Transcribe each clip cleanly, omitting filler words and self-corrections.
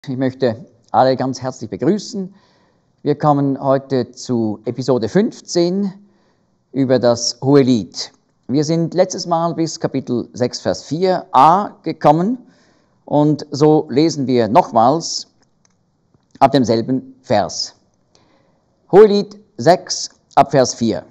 Ich möchte alle ganz herzlich begrüßen. Wir kommen heute zu Episode 15 über das Hohelied. Wir sind letztes Mal bis Kapitel 6, Vers 4a gekommen und so lesen wir nochmals ab demselben Vers. Hohelied 6 ab Vers 4.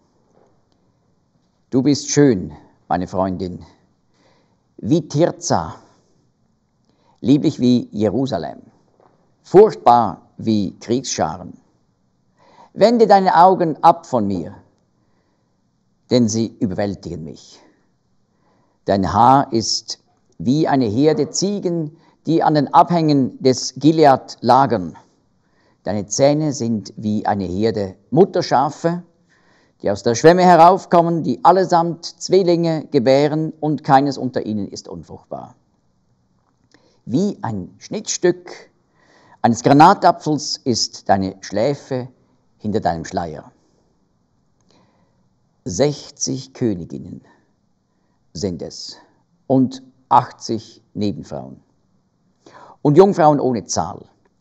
Du bist schön, meine Freundin, wie Tirza, lieblich wie Jerusalem, furchtbar wie Kriegsscharen. Wende deine Augen ab von mir, denn sie überwältigen mich. Dein Haar ist wie eine Herde Ziegen, die an den Abhängen des Gilead lagern. Deine Zähne sind wie eine Herde Mutterschafe, die aus der Schwemme heraufkommen, die allesamt Zwillinge gebären und keines unter ihnen ist unfruchtbar. Wie ein Schnittstück eines Granatapfels ist deine Schläfe hinter deinem Schleier. 60 Königinnen sind es und 80 Nebenfrauen und Jungfrauen ohne Zahl.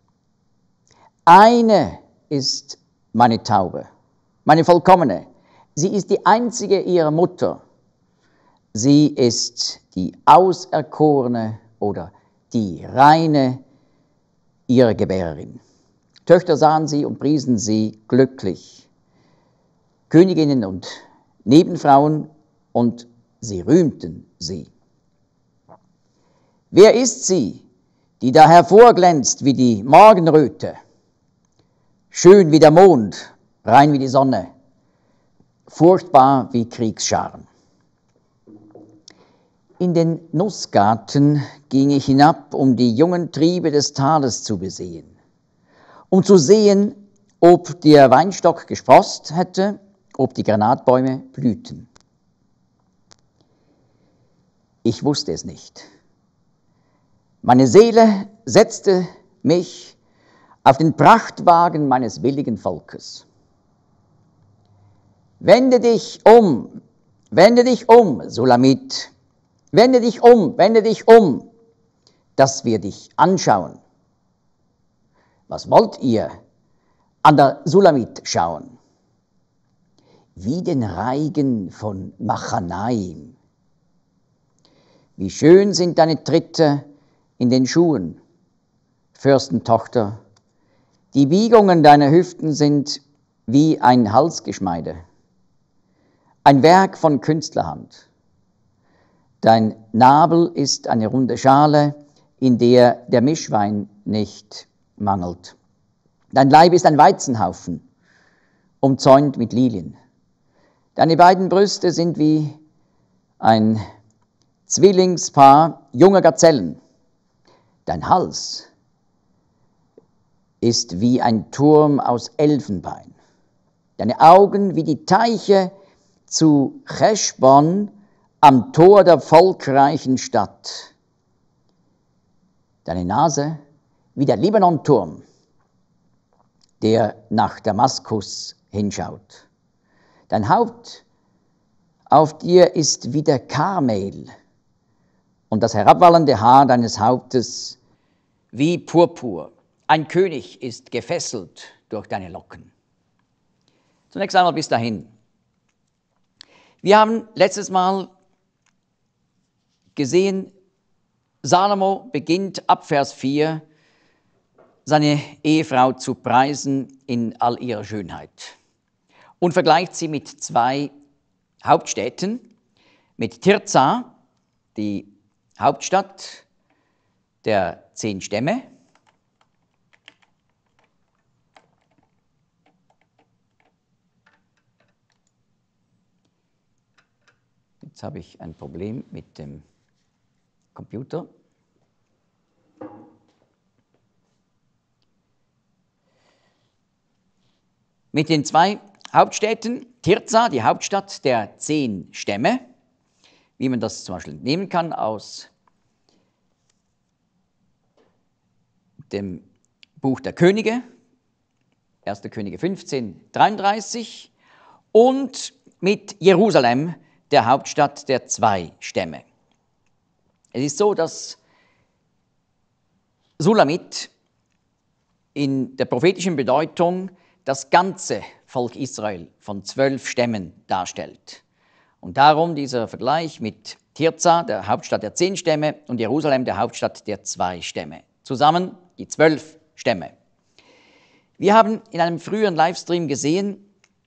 Eine ist meine Taube, meine Vollkommene. Sie ist die einzige ihrer Mutter. Sie ist die Auserkorene oder die reine ihrer Gebärerin. Töchter sahen sie und priesen sie glücklich. Königinnen und Nebenfrauen, und sie rühmten sie. Wer ist sie, die da hervorglänzt wie die Morgenröte, schön wie der Mond, rein wie die Sonne, furchtbar wie Kriegsscharen? In den Nussgarten ging ich hinab, um die jungen Triebe des Tales zu besehen, um zu sehen, ob der Weinstock gesproßt hätte, ob die Granatbäume blühten. Ich wusste es nicht. Meine Seele setzte mich auf den Prachtwagen meines willigen Volkes. Wende dich um, Sulamit. Wende dich um, dass wir dich anschauen. Was wollt ihr an der Sulamit schauen? Wie den Reigen von Machanaim. Wie schön sind deine Tritte in den Schuhen, Fürstentochter. Die Biegungen deiner Hüften sind wie ein Halsgeschmeide, ein Werk von Künstlerhand. Dein Nabel ist eine runde Schale, in der der Mischwein nicht mangelt. Dein Leib ist ein Weizenhaufen, umzäunt mit Lilien. Deine beiden Brüste sind wie ein Zwillingspaar junger Gazellen. Dein Hals ist wie ein Turm aus Elfenbein. Deine Augen wie die Teiche zu Cheschbon, am Tor der volkreichen Stadt. Deine Nase wie der Libanon-Turm, der nach Damaskus hinschaut. Dein Haupt auf dir ist wie der Karmel und das herabwallende Haar deines Hauptes wie Purpur. Ein König ist gefesselt durch deine Locken. Zunächst einmal bis dahin. Wir haben letztes Mal gesehen, Salomo beginnt ab Vers 4 seine Ehefrau zu preisen in all ihrer Schönheit und vergleicht sie mit zwei Hauptstädten, mit Tirza, die Hauptstadt der 10 Stämme, jetzt habe ich ein Problem mit dem Computer. Mit den zwei Hauptstädten, Tirza, die Hauptstadt der 10 Stämme, wie man das zum Beispiel entnehmen kann aus dem Buch der Könige, 1. Könige 15, 33, und mit Jerusalem, der Hauptstadt der 2 Stämme. Es ist so, dass Sulamit in der prophetischen Bedeutung das ganze Volk Israel von 12 Stämmen darstellt. Und darum dieser Vergleich mit Tirza, der Hauptstadt der 10 Stämme, und Jerusalem, der Hauptstadt der 2 Stämme. Zusammen die 12 Stämme. Wir haben in einem früheren Livestream gesehen,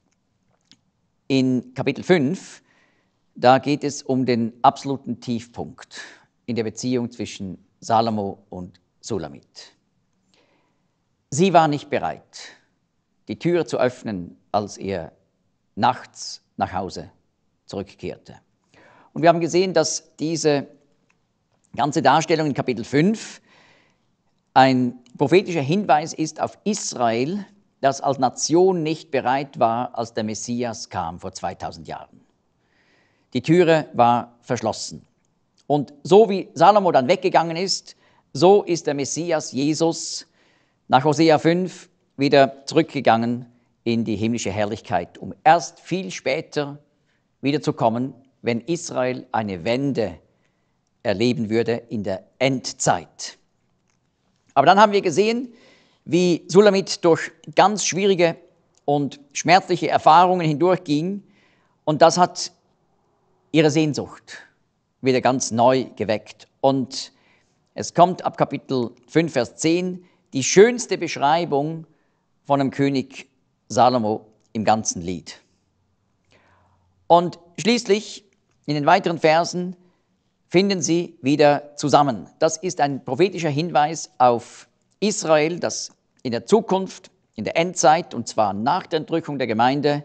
in Kapitel 5, da geht es um den absoluten Tiefpunkt in der Beziehung zwischen Salomo und Sulamit. Sie war nicht bereit, die Tür zu öffnen, als er nachts nach Hause zurückkehrte. Und wir haben gesehen, dass diese ganze Darstellung in Kapitel 5 ein prophetischer Hinweis ist auf Israel, das als Nation nicht bereit war, als der Messias kam vor 2000 Jahren. Die Türe war verschlossen. Und so wie Salomo dann weggegangen ist, so ist der Messias Jesus nach Hosea 5 wieder zurückgegangen in die himmlische Herrlichkeit, um erst viel später wiederzukommen, wenn Israel eine Wende erleben würde in der Endzeit. Aber dann haben wir gesehen, wie Sulamit durch ganz schwierige und schmerzliche Erfahrungen hindurchging, und das hat ihre Sehnsucht wieder ganz neu geweckt. Und es kommt ab Kapitel 5, Vers 10 die schönste Beschreibung von dem König Salomo im ganzen Lied. Und schließlich in den weiteren Versen finden sie wieder zusammen. Das ist ein prophetischer Hinweis auf Israel, das in der Zukunft, in der Endzeit, und zwar nach der Entrückung der Gemeinde,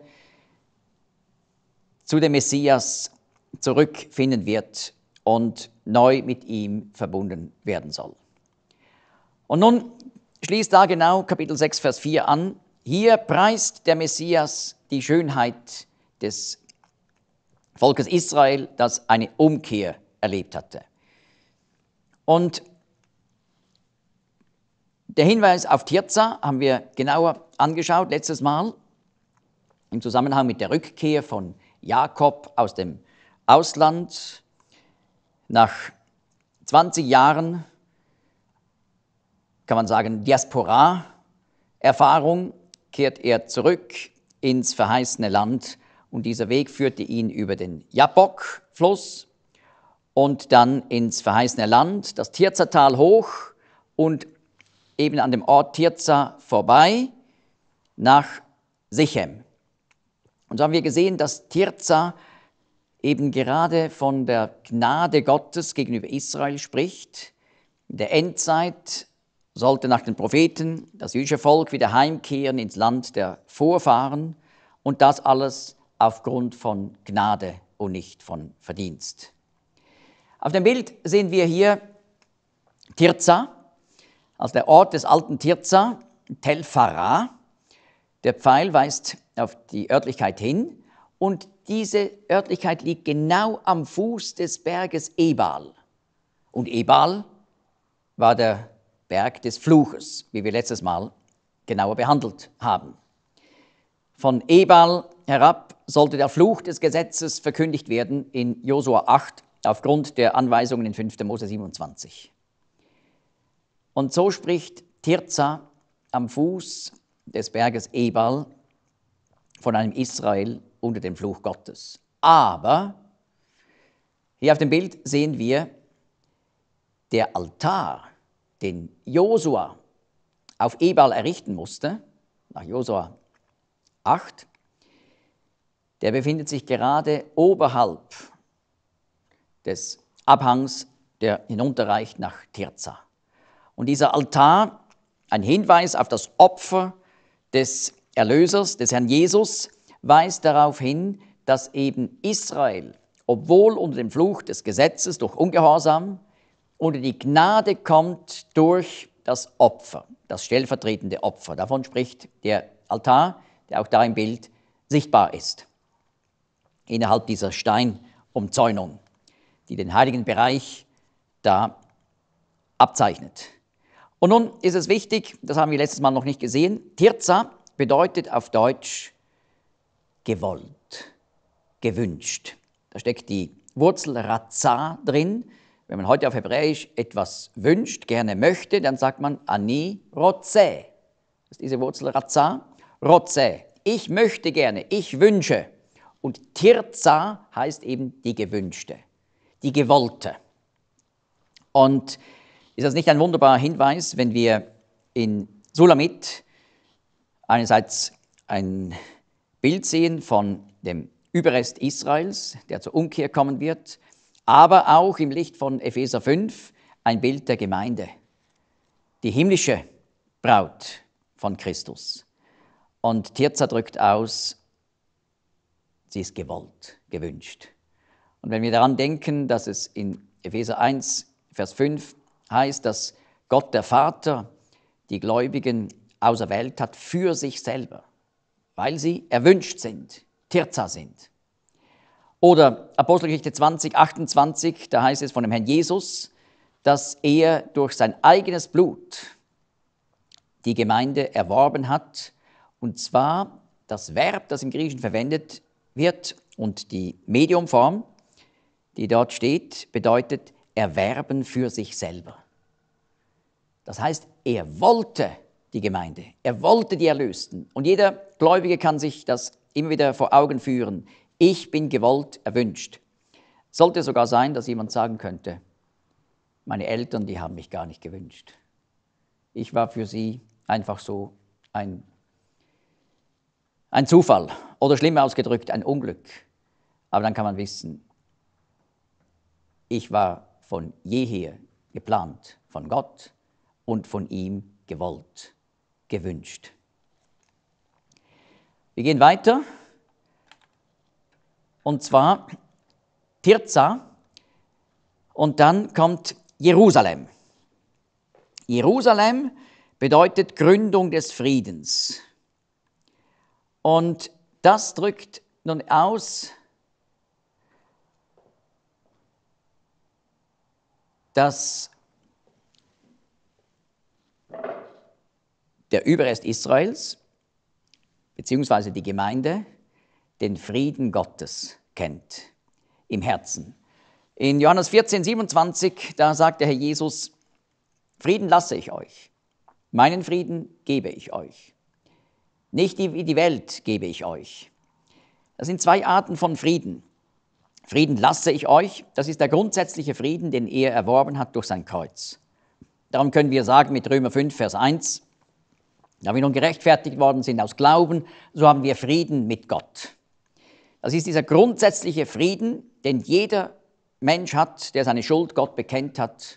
zu dem Messias zurückfinden wird und neu mit ihm verbunden werden soll. Und nun schließt da genau Kapitel 6, Vers 4 an. Hier preist der Messias die Schönheit des Volkes Israel, das eine Umkehr erlebt hatte. Und der Hinweis auf Tirza haben wir genauer angeschaut letztes Mal im Zusammenhang mit der Rückkehr von Jakob aus dem Ausland. Nach 20 Jahren, kann man sagen, Diaspora-Erfahrung, kehrt er zurück ins verheißene Land, und dieser Weg führte ihn über den Jabbok-Fluss und dann ins verheißene Land, das Tirza-Tal hoch und eben an dem Ort Tirza vorbei nach Sichem. Und so haben wir gesehen, dass Tirza eben gerade von der Gnade Gottes gegenüber Israel spricht. In der Endzeit sollte nach den Propheten das jüdische Volk wieder heimkehren ins Land der Vorfahren, und das alles aufgrund von Gnade und nicht von Verdienst. Auf dem Bild sehen wir hier Tirza, also der Ort des alten Tirza, Tel Farah. Der Pfeil weist auf die Örtlichkeit hin, und diese Örtlichkeit liegt genau am Fuß des Berges Ebal. Und Ebal war der Berg des Fluches, wie wir letztes Mal genauer behandelt haben. Von Ebal herab sollte der Fluch des Gesetzes verkündigt werden in Josua 8 aufgrund der Anweisungen in 5. Mose 27. Und so spricht Tirza am Fuß des Berges Ebal von einem Israel unter dem Fluch Gottes. Aber hier auf dem Bild sehen wir der Altar, den Josua auf Ebal errichten musste, nach Josua 8, der befindet sich gerade oberhalb des Abhangs, der hinunterreicht nach Tirza. Und dieser Altar, ein Hinweis auf das Opfer des Erlösers, des Herrn Jesus, weist darauf hin, dass eben Israel, obwohl unter dem Fluch des Gesetzes durch Ungehorsam, unter die Gnade kommt durch das Opfer, das stellvertretende Opfer. Davon spricht der Altar, der auch da im Bild sichtbar ist, innerhalb dieser Steinumzäunung, die den heiligen Bereich da abzeichnet. Und nun ist es wichtig, das haben wir letztes Mal noch nicht gesehen, Tirza bedeutet auf Deutsch gewollt, gewünscht. Da steckt die Wurzel Raza drin. wenn man heute auf Hebräisch etwas wünscht, gerne möchte, dann sagt man ani rotze. Das ist diese Wurzel razza, rotze. Ich möchte gerne, ich wünsche. Und tirza heißt eben die gewünschte, die gewollte. Und ist das nicht ein wunderbarer Hinweis, wenn wir in Sulamit einerseits ein Bild sehen von dem Überrest Israels, der zur Umkehr kommen wird, aber auch im Licht von Epheser 5 ein Bild der Gemeinde, die himmlische Braut von Christus. Und Tirza drückt aus, sie ist gewollt, gewünscht. Und wenn wir daran denken, dass es in Epheser 1, Vers 5 heißt, dass Gott der Vater die Gläubigen auserwählt hat für sich selber, weil sie erwünscht sind, Tirza sind. Oder Apostelgeschichte 20, 28, da heißt es von dem Herrn Jesus, dass er durch sein eigenes Blut die Gemeinde erworben hat. Und zwar das Verb, das im Griechischen verwendet wird und die Mediumform, die dort steht, bedeutet erwerben für sich selber. Das heißt, er wollte die Gemeinde, er wollte die Erlösten. Und jeder Gläubige kann sich das immer wieder vor Augen führen. Ich bin gewollt, erwünscht. Sollte sogar sein, dass jemand sagen könnte, meine Eltern, die haben mich gar nicht gewünscht. Ich war für sie einfach so ein Zufall oder schlimm ausgedrückt, ein Unglück. Aber dann kann man wissen, ich war von jeher geplant von Gott und von ihm gewollt, gewünscht. Wir gehen weiter. Und zwar Tirza und dann kommt Jerusalem. Jerusalem bedeutet Gründung des Friedens. Und das drückt nun aus, dass der Überrest Israels beziehungsweise die Gemeinde den Frieden Gottes kennt im Herzen. In Johannes 14, 27, da sagt der Herr Jesus, Frieden lasse ich euch, meinen Frieden gebe ich euch. Nicht wie die Welt gebe ich euch. Das sind zwei Arten von Frieden. Frieden lasse ich euch, das ist der grundsätzliche Frieden, den er erworben hat durch sein Kreuz. Darum können wir sagen mit Römer 5, Vers 1, da wir nun gerechtfertigt worden sind aus Glauben, so haben wir Frieden mit Gott. Das ist dieser grundsätzliche Frieden, den jeder Mensch hat, der seine Schuld Gott bekannt hat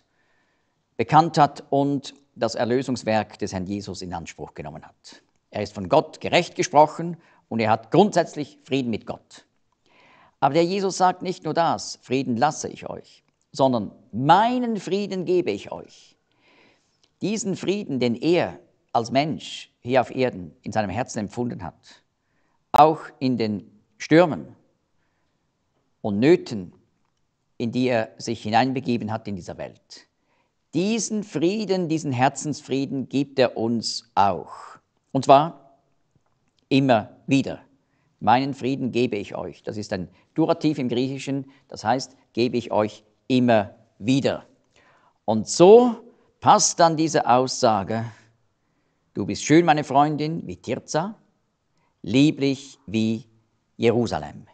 und das Erlösungswerk des Herrn Jesus in Anspruch genommen hat. Er ist von Gott gerecht gesprochen und er hat grundsätzlich Frieden mit Gott. Aber der Jesus sagt nicht nur das, Frieden lasse ich euch, sondern meinen Frieden gebe ich euch. Diesen Frieden, den er als Mensch hier auf Erden in seinem Herzen empfunden hat, auch in den Stürmen und Nöten, in die er sich hineinbegeben hat in dieser Welt. Diesen Frieden, diesen Herzensfrieden gibt er uns auch. Und zwar immer wieder. Meinen Frieden gebe ich euch. Das ist ein Durativ im Griechischen, das heißt, gebe ich euch immer wieder. Und so passt dann diese Aussage, du bist schön, meine Freundin, wie Tirza, lieblich wie Jerusalem.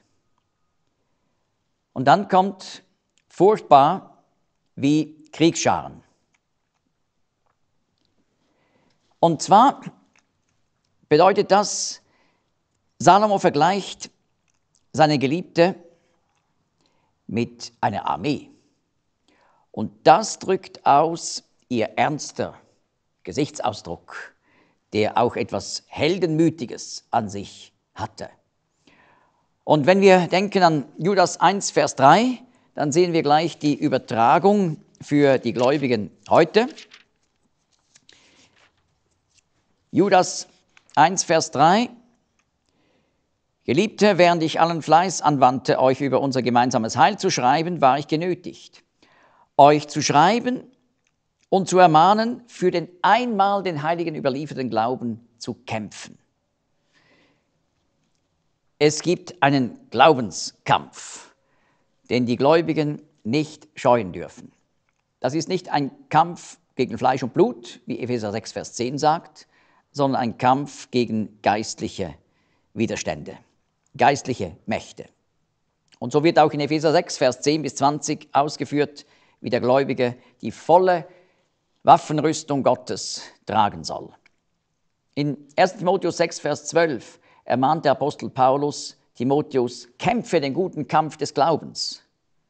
Und dann kommt furchtbar wie Kriegsscharen. Und zwar bedeutet das, Salomo vergleicht seine Geliebte mit einer Armee. Und das drückt aus ihr ernster Gesichtsausdruck, der auch etwas Heldenmütiges an sich hatte. Und wenn wir denken an Judas 1, Vers 3, dann sehen wir gleich die Übertragung für die Gläubigen heute. Judas 1, Vers 3. Geliebte, während ich allen Fleiß anwandte, euch über unser gemeinsames Heil zu schreiben, war ich genötigt, euch zu schreiben und zu ermahnen, für den einmal den Heiligen überlieferten Glauben zu kämpfen. Es gibt einen Glaubenskampf, den die Gläubigen nicht scheuen dürfen. Das ist nicht ein Kampf gegen Fleisch und Blut, wie Epheser 6, Vers 10 sagt, sondern ein Kampf gegen geistliche Widerstände, geistliche Mächte. Und so wird auch in Epheser 6, Vers 10 bis 20 ausgeführt, wie der Gläubige die volle Waffenrüstung Gottes tragen soll. In 1. Timotheus 6, Vers 12 ermahnt der Apostel Paulus Timotheus, kämpfe den guten Kampf des Glaubens.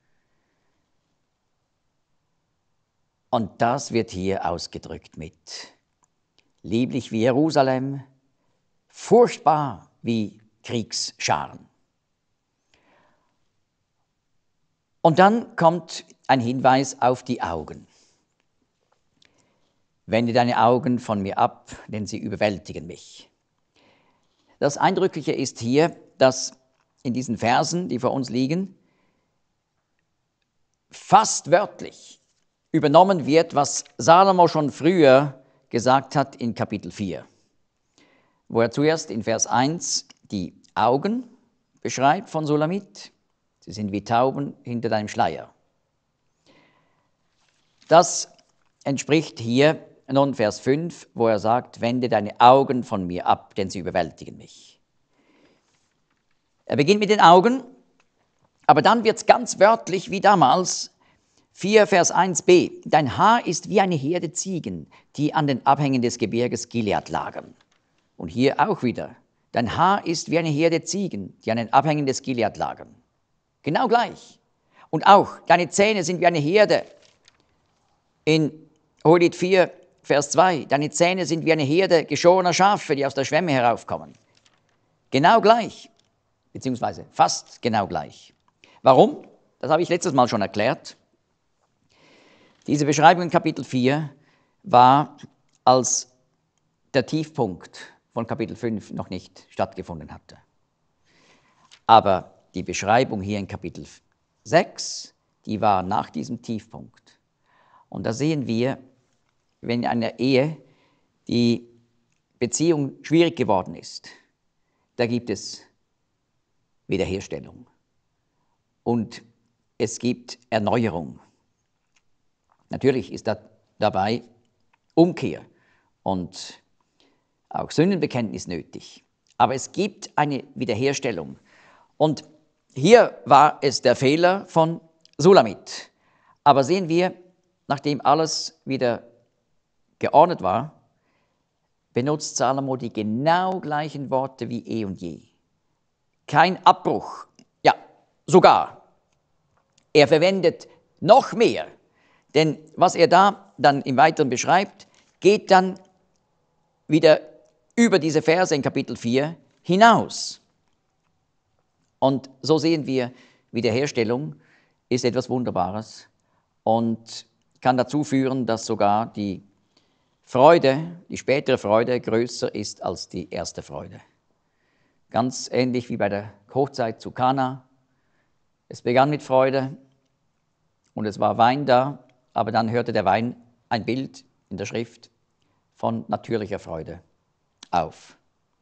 Und das wird hier ausgedrückt mit lieblich wie Jerusalem, furchtbar wie Kriegsscharen. Und dann kommt ein Hinweis auf die Augen. Wende deine Augen von mir ab, denn sie überwältigen mich. Das Eindrückliche ist hier, dass in diesen Versen, die vor uns liegen, fast wörtlich übernommen wird, was Salomo schon früher gesagt hat in Kapitel 4, wo er zuerst in Vers 1 die Augen beschreibt von Sulamit. Sie sind wie Tauben hinter deinem Schleier. Das entspricht hier nun Vers 5, wo er sagt, wende deine Augen von mir ab, denn sie überwältigen mich. Er beginnt mit den Augen, aber dann wird es ganz wörtlich wie damals, 4 Vers 1b, dein Haar ist wie eine Herde Ziegen, die an den Abhängen des Gebirges Gilead lagern. Und hier auch wieder, dein Haar ist wie eine Herde Ziegen, die an den Abhängen des Gilead lagern. Genau gleich. Und auch, deine Zähne sind wie eine Herde. In Hohelied 4, Vers 2, deine Zähne sind wie eine Herde geschorener Schafe, die aus der Schwemme heraufkommen. Genau gleich, beziehungsweise fast genau gleich. Warum? Das habe ich letztes Mal schon erklärt. Diese Beschreibung in Kapitel 4 war, als der Tiefpunkt von Kapitel 5 noch nicht stattgefunden hatte. Aber die Beschreibung hier in Kapitel 6, die war nach diesem Tiefpunkt. Und da sehen wir, wenn in einer Ehe die Beziehung schwierig geworden ist, da gibt es Wiederherstellung und es gibt Erneuerung. Natürlich ist da dabei Umkehr und auch Sündenbekenntnis nötig, aber es gibt eine Wiederherstellung. Und hier war es der Fehler von Sulamit. Aber sehen wir, nachdem alles wieder geordnet war, benutzt Salomo die genau gleichen Worte wie eh und je. Kein Abbruch, ja, sogar. Er verwendet noch mehr, denn was er da dann im Weiteren beschreibt, geht dann wieder über diese Verse in Kapitel 4 hinaus. Und so sehen wir, Wiederherstellung ist etwas Wunderbares und kann dazu führen, dass sogar die Freude, die spätere Freude größer ist als die erste Freude. Ganz ähnlich wie bei der Hochzeit zu Kana. Es begann mit Freude und es war Wein da, aber dann hörte der Wein ein Bild in der Schrift von natürlicher Freude auf.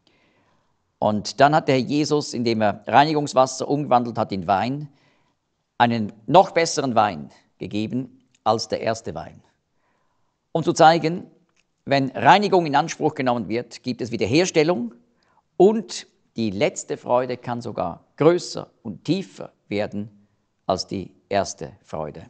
Und dann hat der Herr Jesus, indem er Reinigungswasser umgewandelt hat in Wein, einen noch besseren Wein gegeben als der erste Wein. Um zu zeigen, wenn Reinigung in Anspruch genommen wird, gibt es Wiederherstellung und die letzte Freude kann sogar größer und tiefer werden als die erste Freude.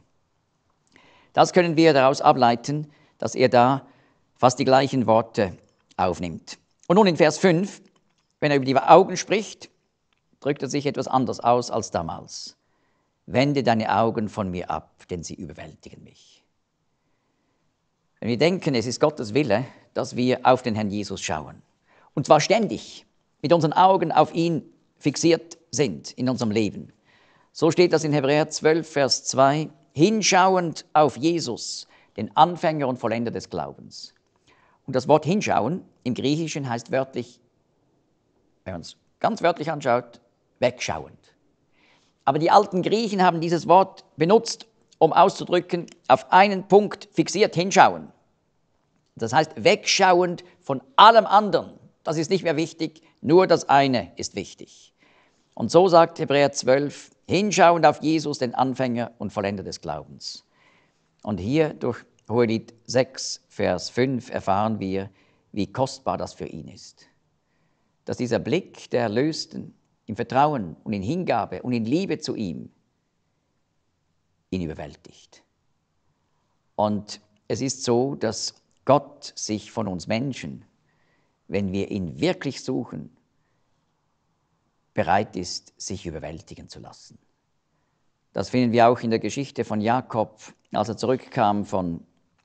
Das können wir daraus ableiten, dass er da fast die gleichen Worte aufnimmt. Und nun in Vers 5, wenn er über die Augen spricht, drückt er sich etwas anders aus als damals. Wende deine Augen von mir ab, denn sie überwältigen mich. Wenn wir denken, es ist Gottes Wille, dass wir auf den Herrn Jesus schauen, und zwar ständig mit unseren Augen auf ihn fixiert sind in unserem Leben, so steht das in Hebräer 12, Vers 2, hinschauend auf Jesus, den Anfänger und Vollender des Glaubens. Und das Wort hinschauen im Griechischen heißt wörtlich, wenn man es ganz wörtlich anschaut, wegschauend. Aber die alten Griechen haben dieses Wort benutzt, um auszudrücken, auf einen Punkt fixiert hinschauen. Das heißt, wegschauend von allem anderen. Das ist nicht mehr wichtig, nur das eine ist wichtig. Und so sagt Hebräer 12, hinschauend auf Jesus, den Anfänger und Vollender des Glaubens. Und hier durch Hohelied 6, Vers 5 erfahren wir, wie kostbar das für ihn ist. Dass dieser Blick der Erlösten im Vertrauen und in Hingabe und in Liebe zu ihm ihn überwältigt. Und es ist so, dass Gott sich von uns Menschen, wenn wir ihn wirklich suchen, bereit ist, sich überwältigen zu lassen. Das finden wir auch in der Geschichte von Jakob, als er zurückkam von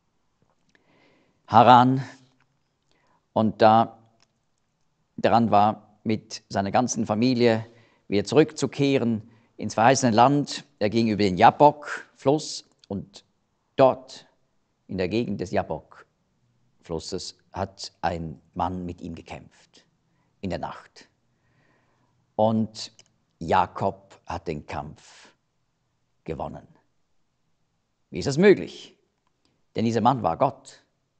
Haran und da daran war, mit seiner ganzen Familie wieder zurückzukehren ins verheißene Land. Er ging über den Jabbok-Fluss und dort in der Gegend des Jabbok-Flusses hat ein Mann mit ihm gekämpft in der Nacht. Und Jakob hat den Kampf gewonnen. Wie ist das möglich? Denn dieser Mann war Gott.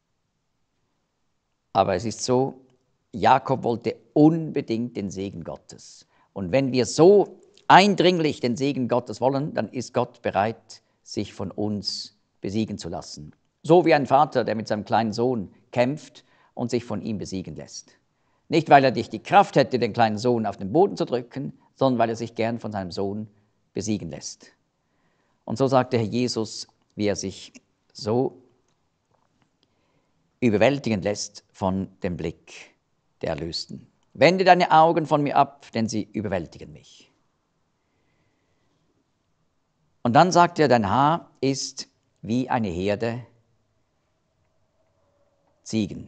Aber es ist so, Jakob wollte unbedingt den Segen Gottes. Und wenn wir so eindringlich den Segen Gottes wollen, dann ist Gott bereit, sich von uns besiegen zu lassen. So wie ein Vater, der mit seinem kleinen Sohn kämpft und sich von ihm besiegen lässt. Nicht, weil er nicht die Kraft hätte, den kleinen Sohn auf den Boden zu drücken, sondern weil er sich gern von seinem Sohn besiegen lässt. Und so sagt der Herr Jesus, wie er sich so überwältigen lässt von dem Blick der Erlösten. Wende deine Augen von mir ab, denn sie überwältigen mich. Und dann sagt er, dein Haar ist wie eine Herde Ziegen.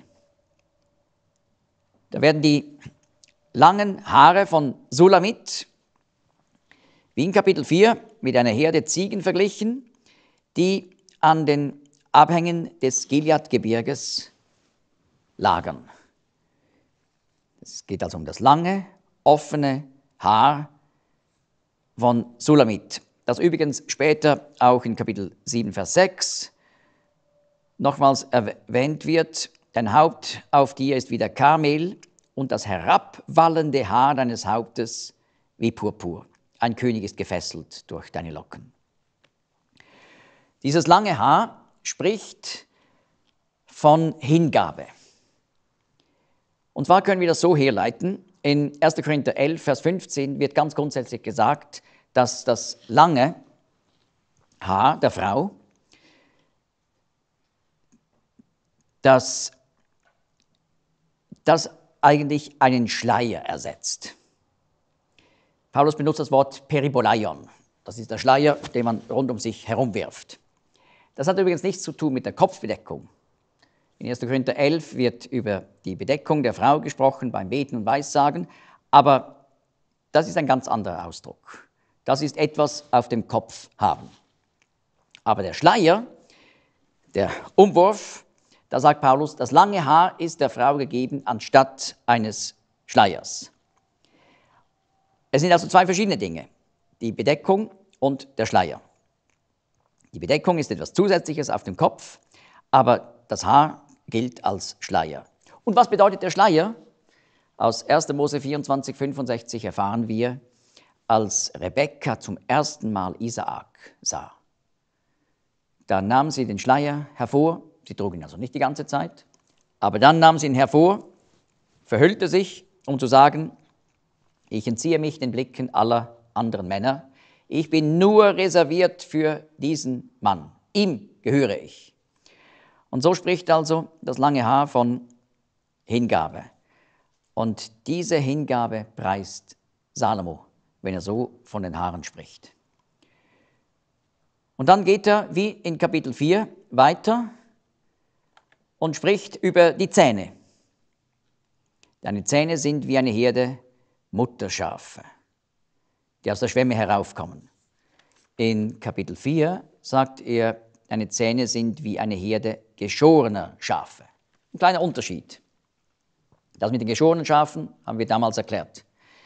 Da werden die langen Haare von Sulamit, wie in Kapitel 4, mit einer Herde Ziegen verglichen, die an den Abhängen des Gilead-Gebirges lagern. Es geht also um das lange, offene Haar von Sulamit, das übrigens später auch in Kapitel 7, Vers 6 nochmals erwähnt wird. Dein Haupt auf dir ist wie der Karmel und das herabwallende Haar deines Hauptes wie Purpur. Ein König ist gefesselt durch deine Locken. Dieses lange Haar spricht von Hingabe. Und zwar können wir das so herleiten. In 1. Korinther 11, Vers 15 wird ganz grundsätzlich gesagt, dass das lange Haar der Frau, dass das eigentlich einen Schleier ersetzt. Paulus benutzt das Wort Peribolaion. Das ist der Schleier, den man rund um sich herumwirft. Das hat übrigens nichts zu tun mit der Kopfbedeckung. In 1. Korinther 11 wird über die Bedeckung der Frau gesprochen beim Beten und Weissagen, aber das ist ein ganz anderer Ausdruck. Das ist etwas auf dem Kopf haben. Aber der Schleier, der Umwurf, da sagt Paulus, das lange Haar ist der Frau gegeben anstatt eines Schleiers. Es sind also zwei verschiedene Dinge, die Bedeckung und der Schleier. Die Bedeckung ist etwas Zusätzliches auf dem Kopf, aber das Haar gilt als Schleier. Und was bedeutet der Schleier? Aus 1. Mose 24, 65 erfahren wir, als Rebekka zum ersten Mal Isaak sah. Da nahm sie den Schleier hervor, sie trug ihn also nicht die ganze Zeit, aber dann nahm sie ihn hervor, verhüllte sich, um zu sagen, ich entziehe mich den Blicken aller anderen Männer, ich bin nur reserviert für diesen Mann, ihm gehöre ich. Und so spricht also das lange Haar von Hingabe. Und diese Hingabe preist Salomo, wenn er so von den Haaren spricht. Und dann geht er, wie in Kapitel 4, weiter und spricht über die Zähne. Deine Zähne sind wie eine Herde Mutterschafe, die aus der Schwemme heraufkommen. In Kapitel 4 sagt er, deine Zähne sind wie eine Herde geschorener Schafe. Ein kleiner Unterschied. Das mit den geschorenen Schafen haben wir damals erklärt.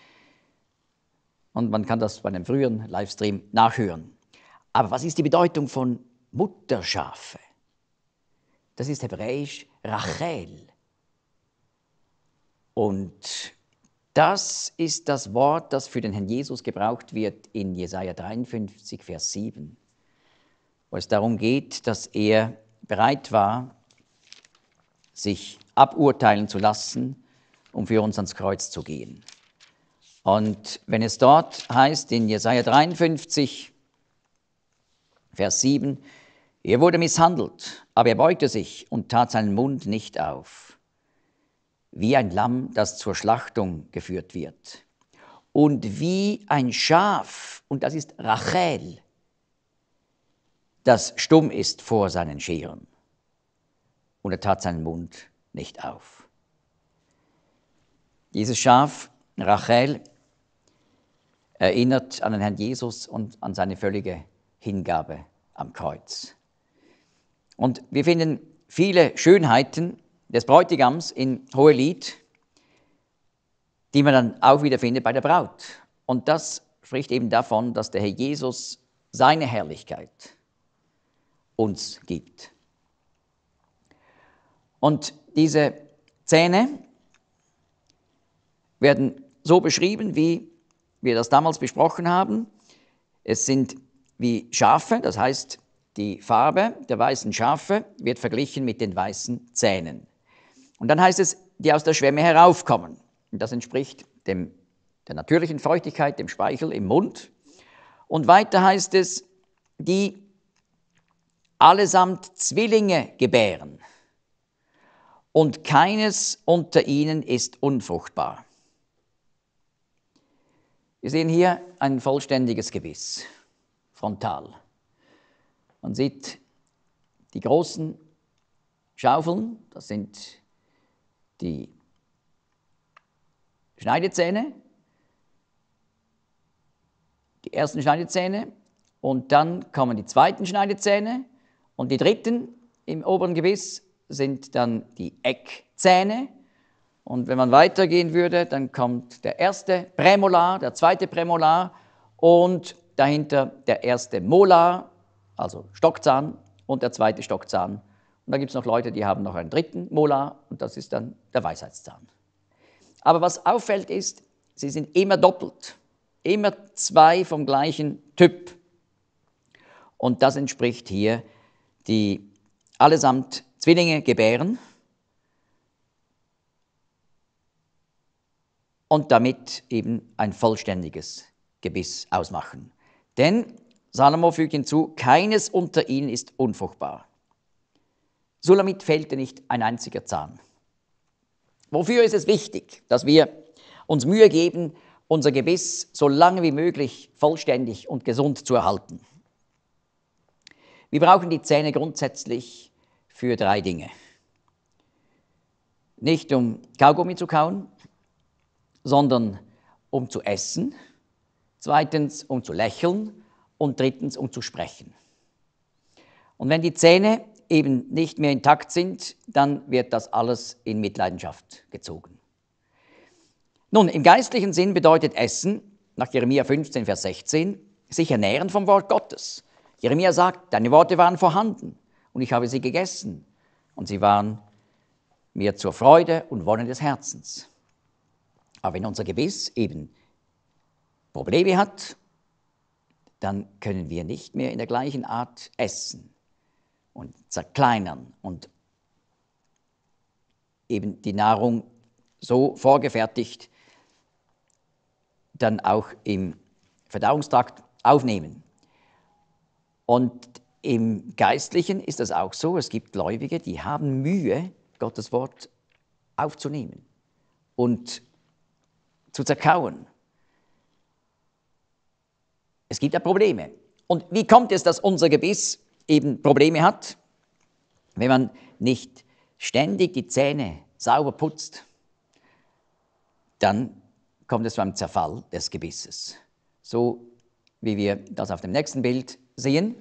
Und man kann das bei einem früheren Livestream nachhören. Aber was ist die Bedeutung von Mutterschafe? Das ist hebräisch Rachel. Und das ist das Wort, das für den Herrn Jesus gebraucht wird in Jesaja 53, Vers 7. wo es darum geht, dass er bereit war, sich aburteilen zu lassen, um für uns ans Kreuz zu gehen. Und wenn es dort heißt, in Jesaja 53, Vers 7, er wurde misshandelt, aber er beugte sich und tat seinen Mund nicht auf, wie ein Lamm, das zur Schlachtung geführt wird. Und wie ein Schaf, und das ist Rachel, das stumm ist vor seinen Scheren. Und er tat seinen Mund nicht auf. Dieses Schaf, Rachel, erinnert an den Herrn Jesus und an seine völlige Hingabe am Kreuz. Und wir finden viele Schönheiten des Bräutigams in Hohelied, die man dann auch wieder findet bei der Braut. Und das spricht eben davon, dass der Herr Jesus seine Herrlichkeit uns gibt. Und diese Zähne werden so beschrieben, wie wir das damals besprochen haben. Es sind wie Schafe, das heißt, die Farbe der weißen Schafe wird verglichen mit den weißen Zähnen. Und dann heißt es, die aus der Schwemme heraufkommen. Und das entspricht der natürlichen Feuchtigkeit, dem Speichel im Mund. Und weiter heißt es, die allesamt Zwillinge gebären. Und keines unter ihnen ist unfruchtbar. Wir sehen hier ein vollständiges Gebiss, frontal. Man sieht die großen Schaufeln, das sind die Schneidezähne, die ersten Schneidezähne, und dann kommen die zweiten Schneidezähne und die dritten im oberen Gebiss sind dann die Eckzähne. Und wenn man weitergehen würde, dann kommt der erste Prämolar, der zweite Prämolar und dahinter der erste Molar, also Stockzahn, und der zweite Stockzahn. Und da gibt es noch Leute, die haben noch einen dritten Molar und das ist dann der Weisheitszahn. Aber was auffällt ist, sie sind immer doppelt, immer zwei vom gleichen Typ. Und das entspricht hier, die allesamt Zwillinge gebären und damit eben ein vollständiges Gebiss ausmachen. Denn Salomo fügt hinzu, keines unter ihnen ist unfruchtbar. Sulamit fehlte nicht ein einziger Zahn. Wofür ist es wichtig, dass wir uns Mühe geben, unser Gebiss so lange wie möglich vollständig und gesund zu erhalten? Wir brauchen die Zähne grundsätzlich für 3 Dinge. Nicht um Kaugummi zu kauen, sondern um zu essen, zweitens um zu lächeln und drittens um zu sprechen. Und wenn die Zähne eben nicht mehr intakt sind, dann wird das alles in Mitleidenschaft gezogen. Nun, im geistlichen Sinn bedeutet Essen, nach Jeremia 15, Vers 16, sich ernähren vom Wort Gottes. Jeremia sagt, deine Worte waren vorhanden und ich habe sie gegessen und sie waren mir zur Freude und Wonne des Herzens. Aber wenn unser Gebiss eben Probleme hat, dann können wir nicht mehr in der gleichen Art essen und zerkleinern und eben die Nahrung so vorgefertigt dann auch im Verdauungstrakt aufnehmen. Und im Geistlichen ist das auch so, es gibt Gläubige, die haben Mühe, Gottes Wort aufzunehmen und zu zerkauen. Es gibt ja Probleme. Und wie kommt es, dass unser Gebiss eben Probleme hat? Wenn man nicht ständig die Zähne sauber putzt, dann kommt es zu einem Zerfall des Gebisses. So wie wir das auf dem nächsten Bild sehen.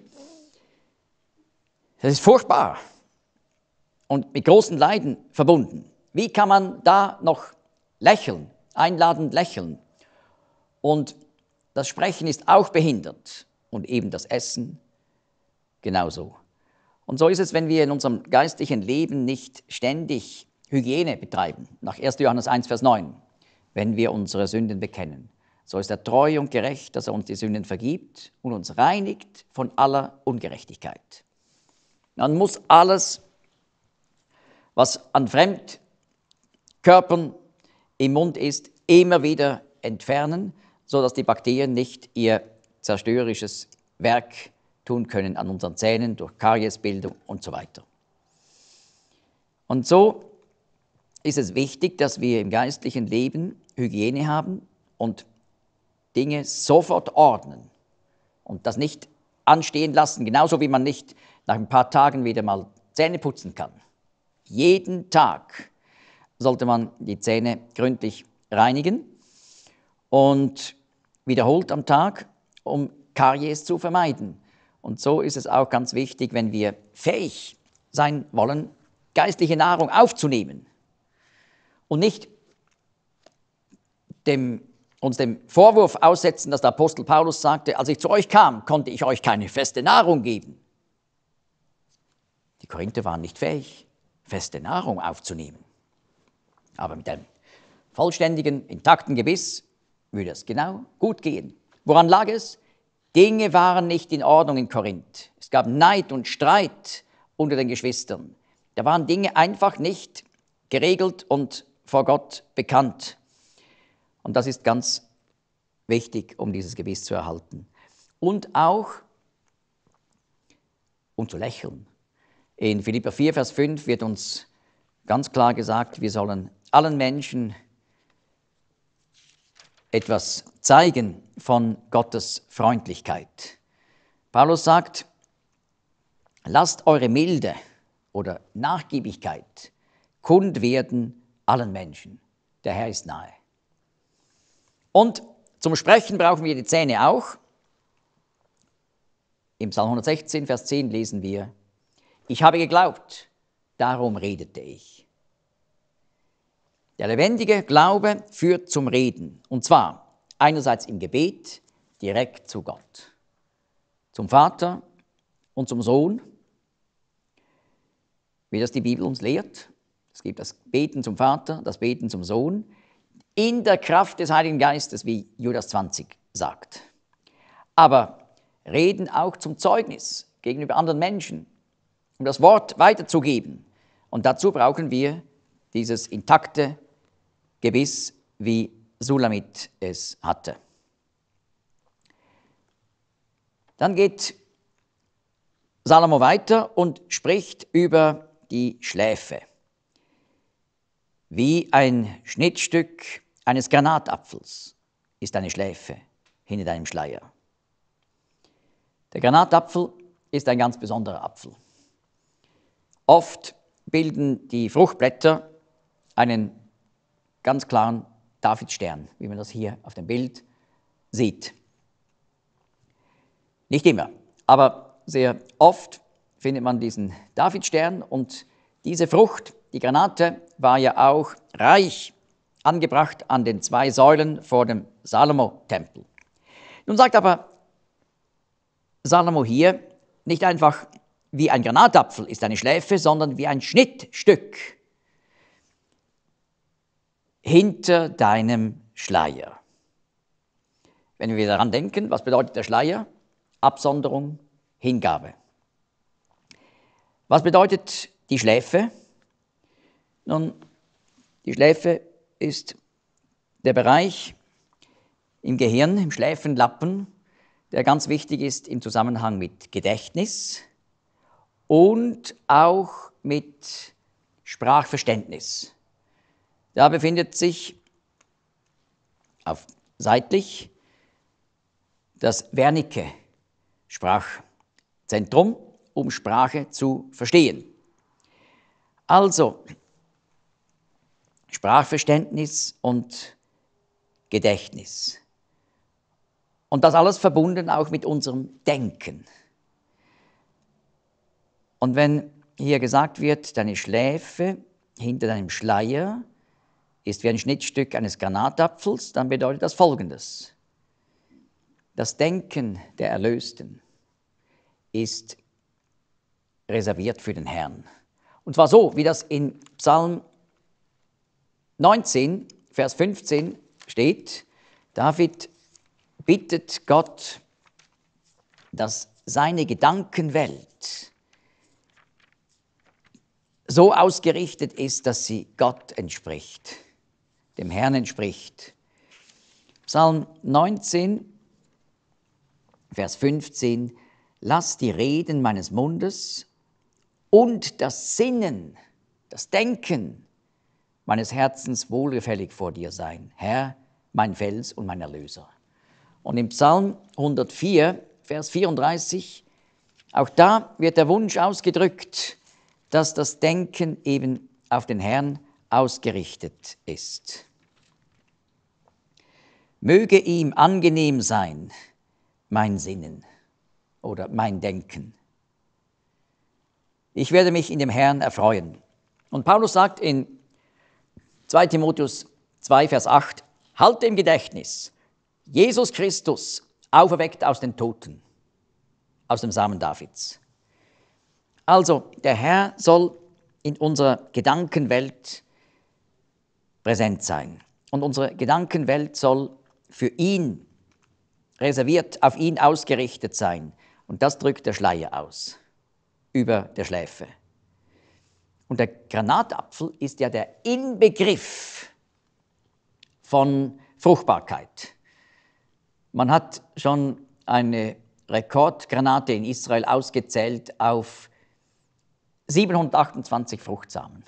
Das ist furchtbar und mit großen Leiden verbunden. Wie kann man da noch lächeln, einladend lächeln? Und das Sprechen ist auch behindert und eben das Essen genauso. Und so ist es, wenn wir in unserem geistlichen Leben nicht ständig Hygiene betreiben, nach 1. Johannes 1, Vers 9, wenn wir unsere Sünden bekennen, so ist er treu und gerecht, dass er uns die Sünden vergibt und uns reinigt von aller Ungerechtigkeit. Man muss alles, was an Fremdkörpern im Mund ist, immer wieder entfernen, sodass die Bakterien nicht ihr zerstörerisches Werk tun können an unseren Zähnen durch Kariesbildung und so weiter. Und so ist es wichtig, dass wir im geistlichen Leben Hygiene haben und Dinge sofort ordnen und das nicht anstehen lassen, genauso wie man nicht nach ein paar Tagen wieder mal Zähne putzen kann. Jeden Tag sollte man die Zähne gründlich reinigen und wiederholt am Tag, um Karies zu vermeiden. Und so ist es auch ganz wichtig, wenn wir fähig sein wollen, geistliche Nahrung aufzunehmen und nicht uns dem Vorwurf aussetzen, dass der Apostel Paulus sagte, als ich zu euch kam, konnte ich euch keine feste Nahrung geben. Die Korinther waren nicht fähig, feste Nahrung aufzunehmen. Aber mit einem vollständigen, intakten Gebiss würde es genau gut gehen. Woran lag es? Dinge waren nicht in Ordnung in Korinth. Es gab Neid und Streit unter den Geschwistern. Da waren Dinge einfach nicht geregelt und vor Gott bekannt. Und das ist ganz wichtig, um dieses Gebiss zu erhalten. Und auch, um zu lächeln. In Philipper 4, Vers 5 wird uns ganz klar gesagt, wir sollen allen Menschen etwas zeigen von Gottes Freundlichkeit. Paulus sagt, lasst eure Milde oder Nachgiebigkeit kund werden allen Menschen. Der Herr ist nahe. Und zum Sprechen brauchen wir die Zähne auch. Im Psalm 116, Vers 10 lesen wir, ich habe geglaubt, darum redete ich. Der lebendige Glaube führt zum Reden, und zwar einerseits im Gebet direkt zu Gott, zum Vater und zum Sohn, wie das die Bibel uns lehrt. Es gibt das Beten zum Vater, das Beten zum Sohn, in der Kraft des Heiligen Geistes, wie Judas 20 sagt. Aber Reden auch zum Zeugnis gegenüber anderen Menschen, um das Wort weiterzugeben. Und dazu brauchen wir dieses intakte Gebiss, wie Sulamit es hatte. Dann geht Salomo weiter und spricht über die Schläfe. Wie ein Schnittstück eines Granatapfels ist eine Schläfe hinter deinem Schleier. Der Granatapfel ist ein ganz besonderer Apfel. Oft bilden die Fruchtblätter einen ganz klaren Davidstern, wie man das hier auf dem Bild sieht. Nicht immer, aber sehr oft findet man diesen Davidstern und diese Frucht, die Granate, war ja auch reich angebracht an den 2 Säulen vor dem Salomo-Tempel. Nun sagt aber Salomo hier nicht einfach, wie ein Granatapfel ist eine Schläfe, sondern wie ein Schnittstück hinter deinem Schleier. Wenn wir daran denken, was bedeutet der Schleier? Absonderung, Hingabe. Was bedeutet die Schläfe? Nun, die Schläfe ist der Bereich im Gehirn, im Schläfenlappen, der ganz wichtig ist im Zusammenhang mit Gedächtnis und auch mit Sprachverständnis. Da befindet sich seitlich das Wernicke-Sprachzentrum, um Sprache zu verstehen. Also Sprachverständnis und Gedächtnis. Und das alles verbunden auch mit unserem Denken. Und wenn hier gesagt wird, deine Schläfe hinter deinem Schleier ist wie ein Schnittstück eines Granatapfels, dann bedeutet das Folgendes. Das Denken der Erlösten ist reserviert für den Herrn. Und zwar so, wie das in Psalm 19, Vers 15 steht. David bittet Gott, dass seine Gedankenwelt so ausgerichtet ist, dass sie Gott entspricht, dem Herrn entspricht. Psalm 19, Vers 15: Lass die Reden meines Mundes und das Sinnen, das Denken meines Herzens wohlgefällig vor dir sein, Herr, mein Fels und mein Erlöser. Und im Psalm 104, Vers 34, auch da wird der Wunsch ausgedrückt, dass das Denken eben auf den Herrn ausgerichtet ist. Möge ihm angenehm sein, mein Sinnen oder mein Denken. Ich werde mich in dem Herrn erfreuen. Und Paulus sagt in 2 Timotheus 2, Vers 8, halte im Gedächtnis, Jesus Christus, auferweckt aus den Toten, aus dem Samen Davids. Also, der Herr soll in unserer Gedankenwelt präsent sein. Und unsere Gedankenwelt soll für ihn reserviert, auf ihn ausgerichtet sein. Und das drückt der Schleier aus, über der Schläfe. Und der Granatapfel ist ja der Inbegriff von Fruchtbarkeit. Man hat schon eine Rekordgranate in Israel ausgezählt auf 728 Fruchtsamen.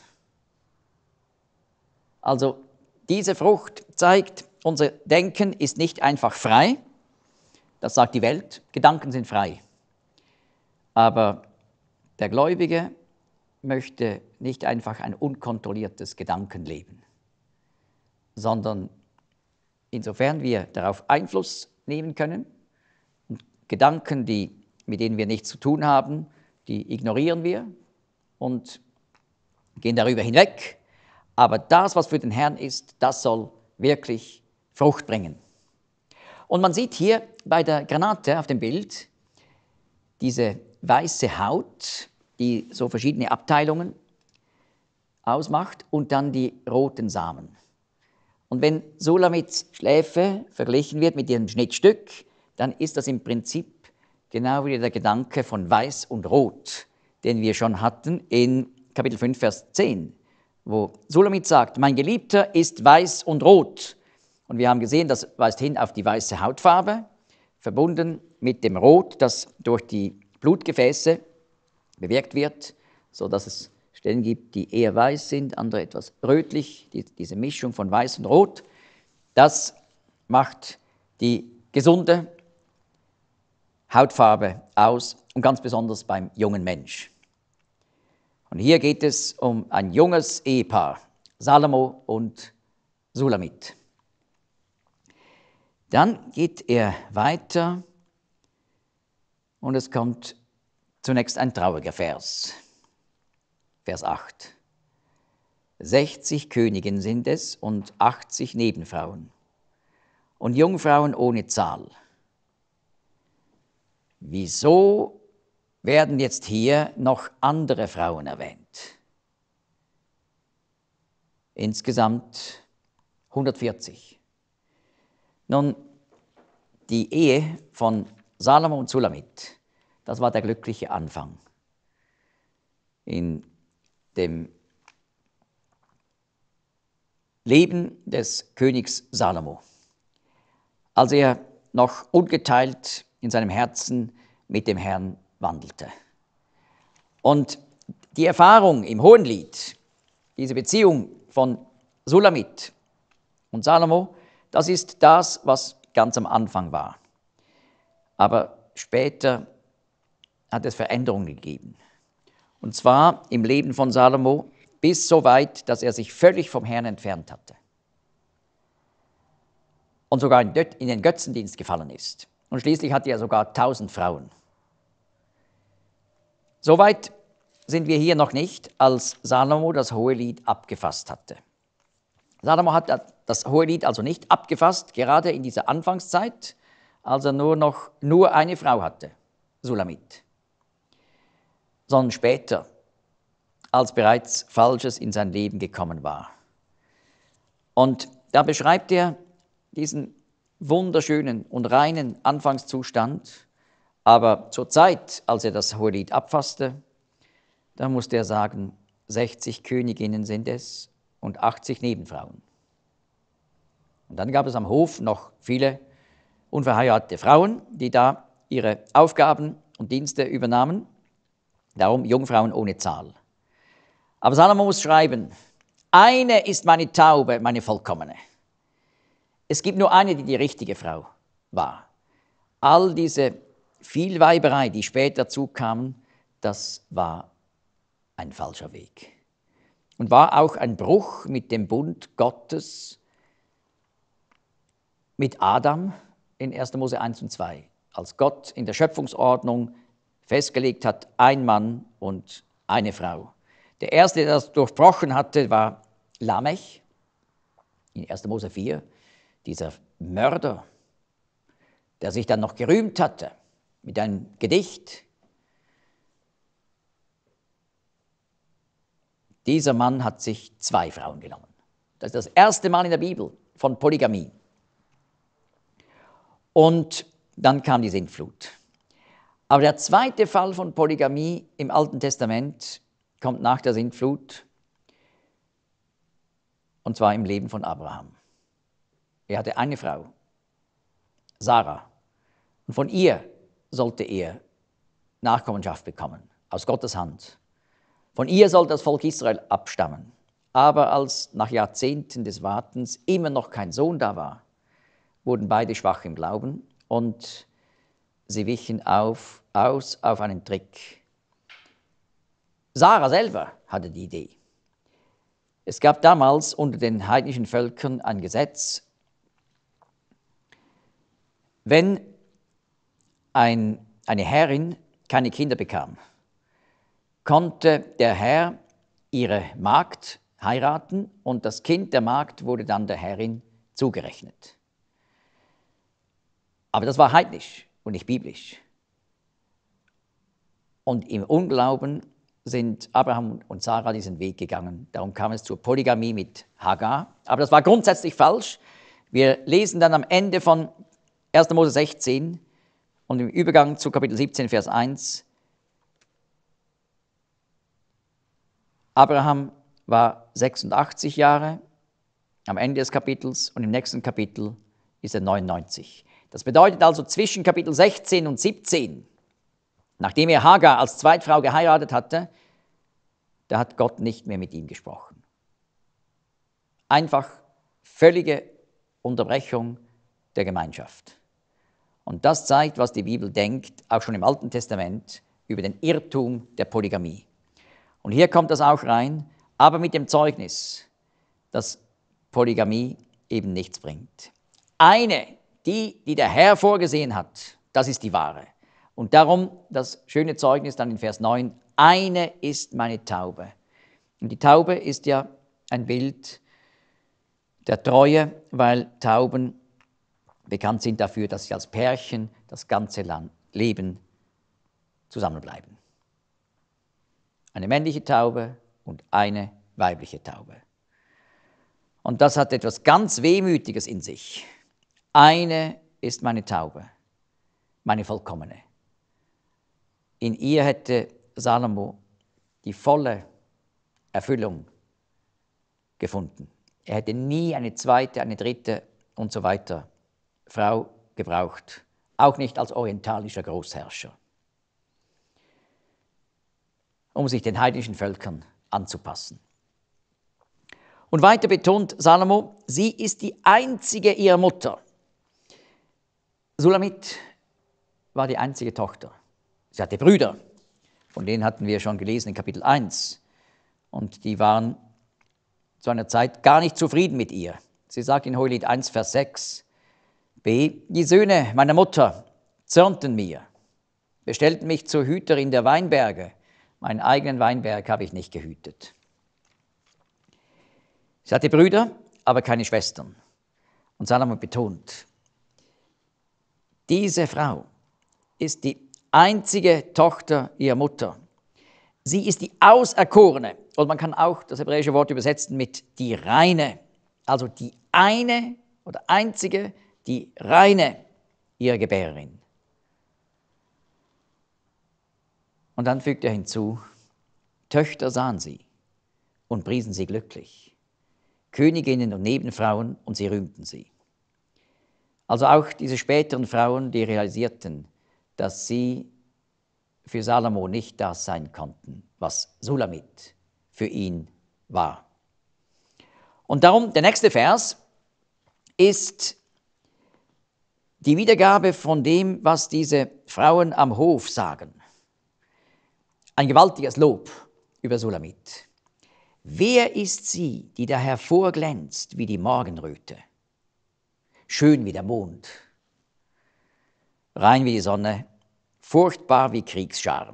Also diese Frucht zeigt, unser Denken ist nicht einfach frei, das sagt die Welt, Gedanken sind frei. Aber der Gläubige möchte nicht einfach ein unkontrolliertes Gedankenleben, sondern insofern wir darauf Einfluss nehmen können und Gedanken, mit denen wir nichts zu tun haben, die ignorieren wir und gehen darüber hinweg. Aber das, was für den Herrn ist, das soll wirklich Frucht bringen. Und man sieht hier bei der Granate auf dem Bild diese weiße Haut, die so verschiedene Abteilungen ausmacht, und dann die roten Samen. Und wenn Sulamits Schläfe verglichen wird mit ihrem Schnittstück, dann ist das im Prinzip genau wieder der Gedanke von Weiß und Rot, den wir schon hatten in Kapitel 5, Vers 10, wo Sulamit sagt, mein Geliebter ist weiß und rot. Und wir haben gesehen, das weist hin auf die weiße Hautfarbe, verbunden mit dem Rot, das durch die Blutgefäße bewirkt wird, sodass es Stellen gibt, die eher weiß sind, andere etwas rötlich, diese Mischung von Weiß und Rot. Das macht die gesunde Hautfarbe aus und ganz besonders beim jungen Mensch. Und hier geht es um ein junges Ehepaar, Salomo und Sulamit. Dann geht er weiter und es kommt zunächst ein trauriger Vers. Vers 8. 60 Königinnen sind es und 80 Nebenfrauen und Jungfrauen ohne Zahl. Wieso werden jetzt hier noch andere Frauen erwähnt? Insgesamt 140. Nun, die Ehe von Salomo und Sulamit, das war der glückliche Anfang in dem Leben des Königs Salomo, als er noch ungeteilt in seinem Herzen mit dem Herrn wandelte. Und die Erfahrung im Hohenlied, diese Beziehung von Sulamit und Salomo, das ist das, was ganz am Anfang war. Aber später hat es Veränderungen gegeben. Und zwar im Leben von Salomo bis so weit, dass er sich völlig vom Herrn entfernt hatte. Und sogar in den Götzendienst gefallen ist. Und schließlich hatte er sogar 1000 Frauen. Soweit sind wir hier noch nicht, als Salomo das Hohelied abgefasst hatte. Salomo hat das Hohelied also nicht abgefasst, gerade in dieser Anfangszeit, als er nur eine Frau hatte, Sulamit. Sondern später, als bereits Falsches in sein Leben gekommen war. Und da beschreibt er diesen wunderschönen und reinen Anfangszustand, aber zur Zeit, als er das Hohelied abfasste, da musste er sagen, 60 Königinnen sind es und 80 Nebenfrauen. Und dann gab es am Hof noch viele unverheiratete Frauen, die da ihre Aufgaben und Dienste übernahmen, darum Jungfrauen ohne Zahl. Aber Salomo muss schreiben, eine ist meine Taube, meine vollkommene. Es gibt nur eine, die die richtige Frau war. All diese Vielweiberei, die später zukamen, das war ein falscher Weg. Und war auch ein Bruch mit dem Bund Gottes mit Adam in 1. Mose 1 und 2. Als Gott in der Schöpfungsordnung festgelegt hat, ein Mann und eine Frau. Der erste, der das durchbrochen hatte, war Lamech in 1. Mose 4, dieser Mörder, der sich dann noch gerühmt hatte mit einem Gedicht. Dieser Mann hat sich 2 Frauen genommen. Das ist das erste Mal in der Bibel von Polygamie. Und dann kam die Sintflut. Aber der zweite Fall von Polygamie im Alten Testament kommt nach der Sintflut, und zwar im Leben von Abraham. Er hatte eine Frau, Sarah, und von ihr sollte er Nachkommenschaft bekommen, aus Gottes Hand. Von ihr sollte das Volk Israel abstammen. Aber als nach Jahrzehnten des Wartens immer noch kein Sohn da war, wurden beide schwach im Glauben und sie wichen aus auf einen Trick. Sarah selber hatte die Idee. Es gab damals unter den heidnischen Völkern ein Gesetz, wenn eine Herrin keine Kinder bekam, konnte der Herr ihre Magd heiraten und das Kind der Magd wurde dann der Herrin zugerechnet. Aber das war heidnisch und nicht biblisch. Und im Unglauben sind Abraham und Sarah diesen Weg gegangen. Darum kam es zur Polygamie mit Hagar. Aber das war grundsätzlich falsch. Wir lesen dann am Ende von 1. Mose 16 und im Übergang zu Kapitel 17, Vers 1. Abraham war 86 Jahre am Ende des Kapitels und im nächsten Kapitel ist er 99. Das bedeutet also zwischen Kapitel 16 und 17, nachdem er Hagar als Zweitfrau geheiratet hatte, da hat Gott nicht mehr mit ihm gesprochen. Einfach völlige Unterbrechung der Gemeinschaft. Und das zeigt, was die Bibel denkt, auch schon im Alten Testament, über den Irrtum der Polygamie. Und hier kommt das auch rein, aber mit dem Zeugnis, dass Polygamie eben nichts bringt. Eine, die der Herr vorgesehen hat, das ist die wahre. Und darum das schöne Zeugnis dann in Vers 9, eine ist meine Taube. Und die Taube ist ja ein Bild der Treue, weil Tauben bekannt sind dafür, dass sie als Pärchen das ganze Leben zusammenbleiben. Eine männliche Taube und eine weibliche Taube. Und das hat etwas ganz Wehmütiges in sich. Eine ist meine Taube, meine vollkommene. In ihr hätte Salomo die volle Erfüllung gefunden. Er hätte nie eine zweite, eine dritte und so weiter Frau gebraucht, auch nicht als orientalischer Großherrscher, um sich den heidnischen Völkern anzupassen. Und weiter betont Salomo, sie ist die einzige ihrer Mutter. Sulamit war die einzige Tochter. Sie hatte Brüder, von denen hatten wir schon gelesen in Kapitel 1. Und die waren zu einer Zeit gar nicht zufrieden mit ihr. Sie sagt in Hohelied 1, Vers 6, B, die Söhne meiner Mutter zürnten mir, bestellten mich zur Hüterin der Weinberge. Meinen eigenen Weinberg habe ich nicht gehütet. Sie hatte Brüder, aber keine Schwestern. Und Salomo betont, diese Frau ist die einzige Tochter ihrer Mutter. Sie ist die Auserkorene. Und man kann auch das hebräische Wort übersetzen mit die Reine. Also die eine oder einzige, die reine, ihre Gebärerin. Und dann fügt er hinzu, Töchter sahen sie und priesen sie glücklich, Königinnen und Nebenfrauen, und sie rühmten sie. Also auch diese späteren Frauen, die realisierten, dass sie für Salomo nicht das sein konnten, was Sulamit für ihn war. Und darum, der nächste Vers ist die Wiedergabe von dem, was diese Frauen am Hof sagen. Ein gewaltiges Lob über Sulamit. Wer ist sie, die da hervorglänzt wie die Morgenröte, schön wie der Mond, rein wie die Sonne, furchtbar wie Kriegsscharen?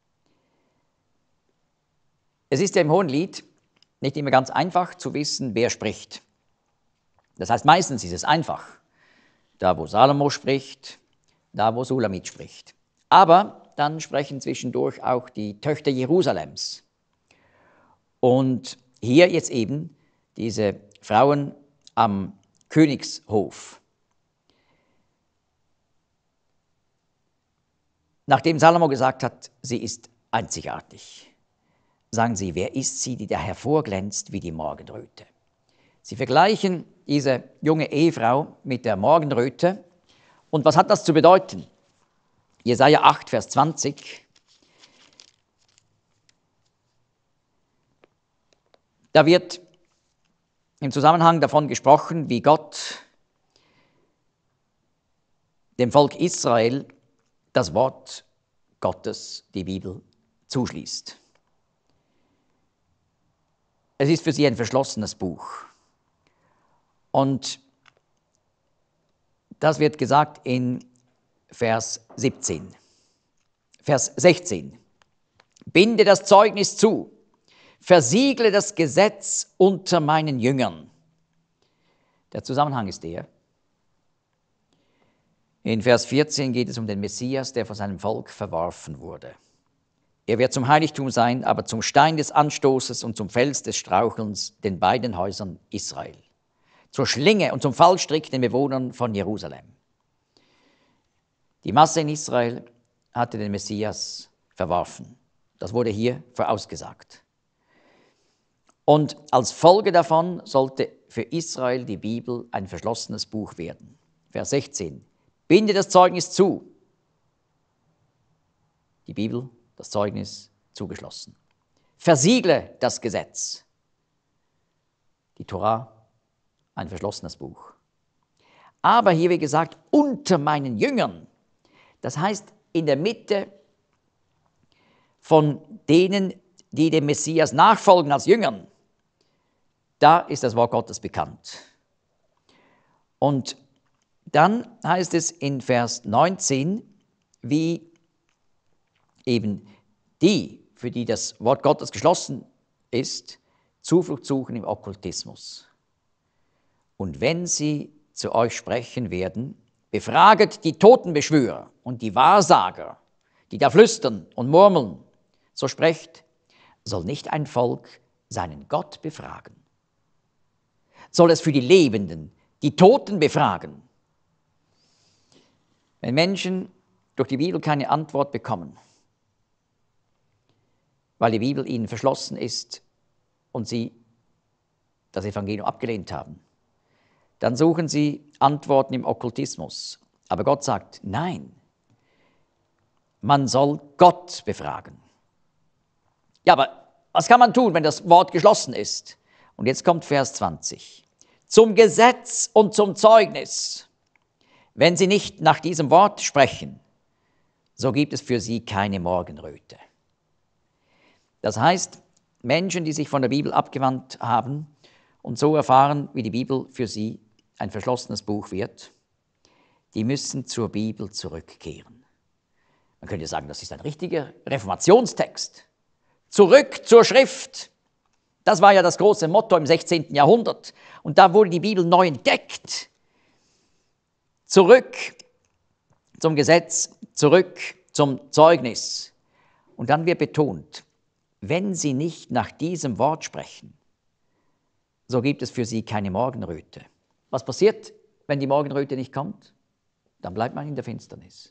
Es ist ja im Hohenlied nicht immer ganz einfach zu wissen, wer spricht. Das heißt, meistens ist es einfach, da wo Salomo spricht, da wo Sulamit spricht. Aber dann sprechen zwischendurch auch die Töchter Jerusalems. Und hier jetzt eben diese Frauen am Königshof. Nachdem Salomo gesagt hat, sie ist einzigartig, sagen sie, wer ist sie, die da hervorglänzt wie die Morgenröte? Sie vergleichen diese junge Ehefrau mit der Morgenröte. Und was hat das zu bedeuten? Jesaja 8, Vers 20. Da wird im Zusammenhang davon gesprochen, wie Gott dem Volk Israel das Wort Gottes, die Bibel, zuschließt. Es ist für sie ein verschlossenes Buch. Und das wird gesagt in Vers 17. Vers 16. Binde das Zeugnis zu, versiegle das Gesetz unter meinen Jüngern. Der Zusammenhang ist der. In Vers 14 geht es um den Messias, der von seinem Volk verworfen wurde. Er wird zum Heiligtum sein, aber zum Stein des Anstoßes und zum Fels des Strauchelns den beiden Häusern Israel. Zur Schlinge und zum Fallstrick den Bewohnern von Jerusalem. Die Masse in Israel hatte den Messias verworfen. Das wurde hier vorausgesagt. Und als Folge davon sollte für Israel die Bibel ein verschlossenes Buch werden. Vers 16. Binde das Zeugnis zu. Die Bibel, das Zeugnis, zugeschlossen. Versiegle das Gesetz. Die Torah, ein verschlossenes Buch. Aber hier, wie gesagt, unter meinen Jüngern. Das heißt, in der Mitte von denen, die dem Messias nachfolgen als Jüngern, da ist das Wort Gottes bekannt. Und dann heißt es in Vers 19, wie eben die, für die das Wort Gottes geschlossen ist, Zuflucht suchen im Okkultismus. Und wenn sie zu euch sprechen werden, befraget die Totenbeschwörer und die Wahrsager, die da flüstern und murmeln. So sprecht, soll nicht ein Volk seinen Gott befragen? Soll es für die Lebenden, die Toten befragen? Wenn Menschen durch die Bibel keine Antwort bekommen, weil die Bibel ihnen verschlossen ist und sie das Evangelium abgelehnt haben, dann suchen sie Antworten im Okkultismus. Aber Gott sagt, nein, man soll Gott befragen. Ja, aber was kann man tun, wenn das Wort geschlossen ist? Und jetzt kommt Vers 20. Zum Gesetz und zum Zeugnis. Wenn sie nicht nach diesem Wort sprechen, so gibt es für sie keine Morgenröte. Das heißt, Menschen, die sich von der Bibel abgewandt haben und so erfahren, wie die Bibel für sie ein verschlossenes Buch wird, die müssen zur Bibel zurückkehren. Man könnte sagen, das ist ein richtiger Reformationstext. Zurück zur Schrift. Das war ja das große Motto im 16. Jahrhundert. Und da wurde die Bibel neu entdeckt. Zurück zum Gesetz, zurück zum Zeugnis. Und dann wird betont, wenn sie nicht nach diesem Wort sprechen, so gibt es für sie keine Morgenröte. Was passiert, wenn die Morgenröte nicht kommt, dann bleibt man in der Finsternis.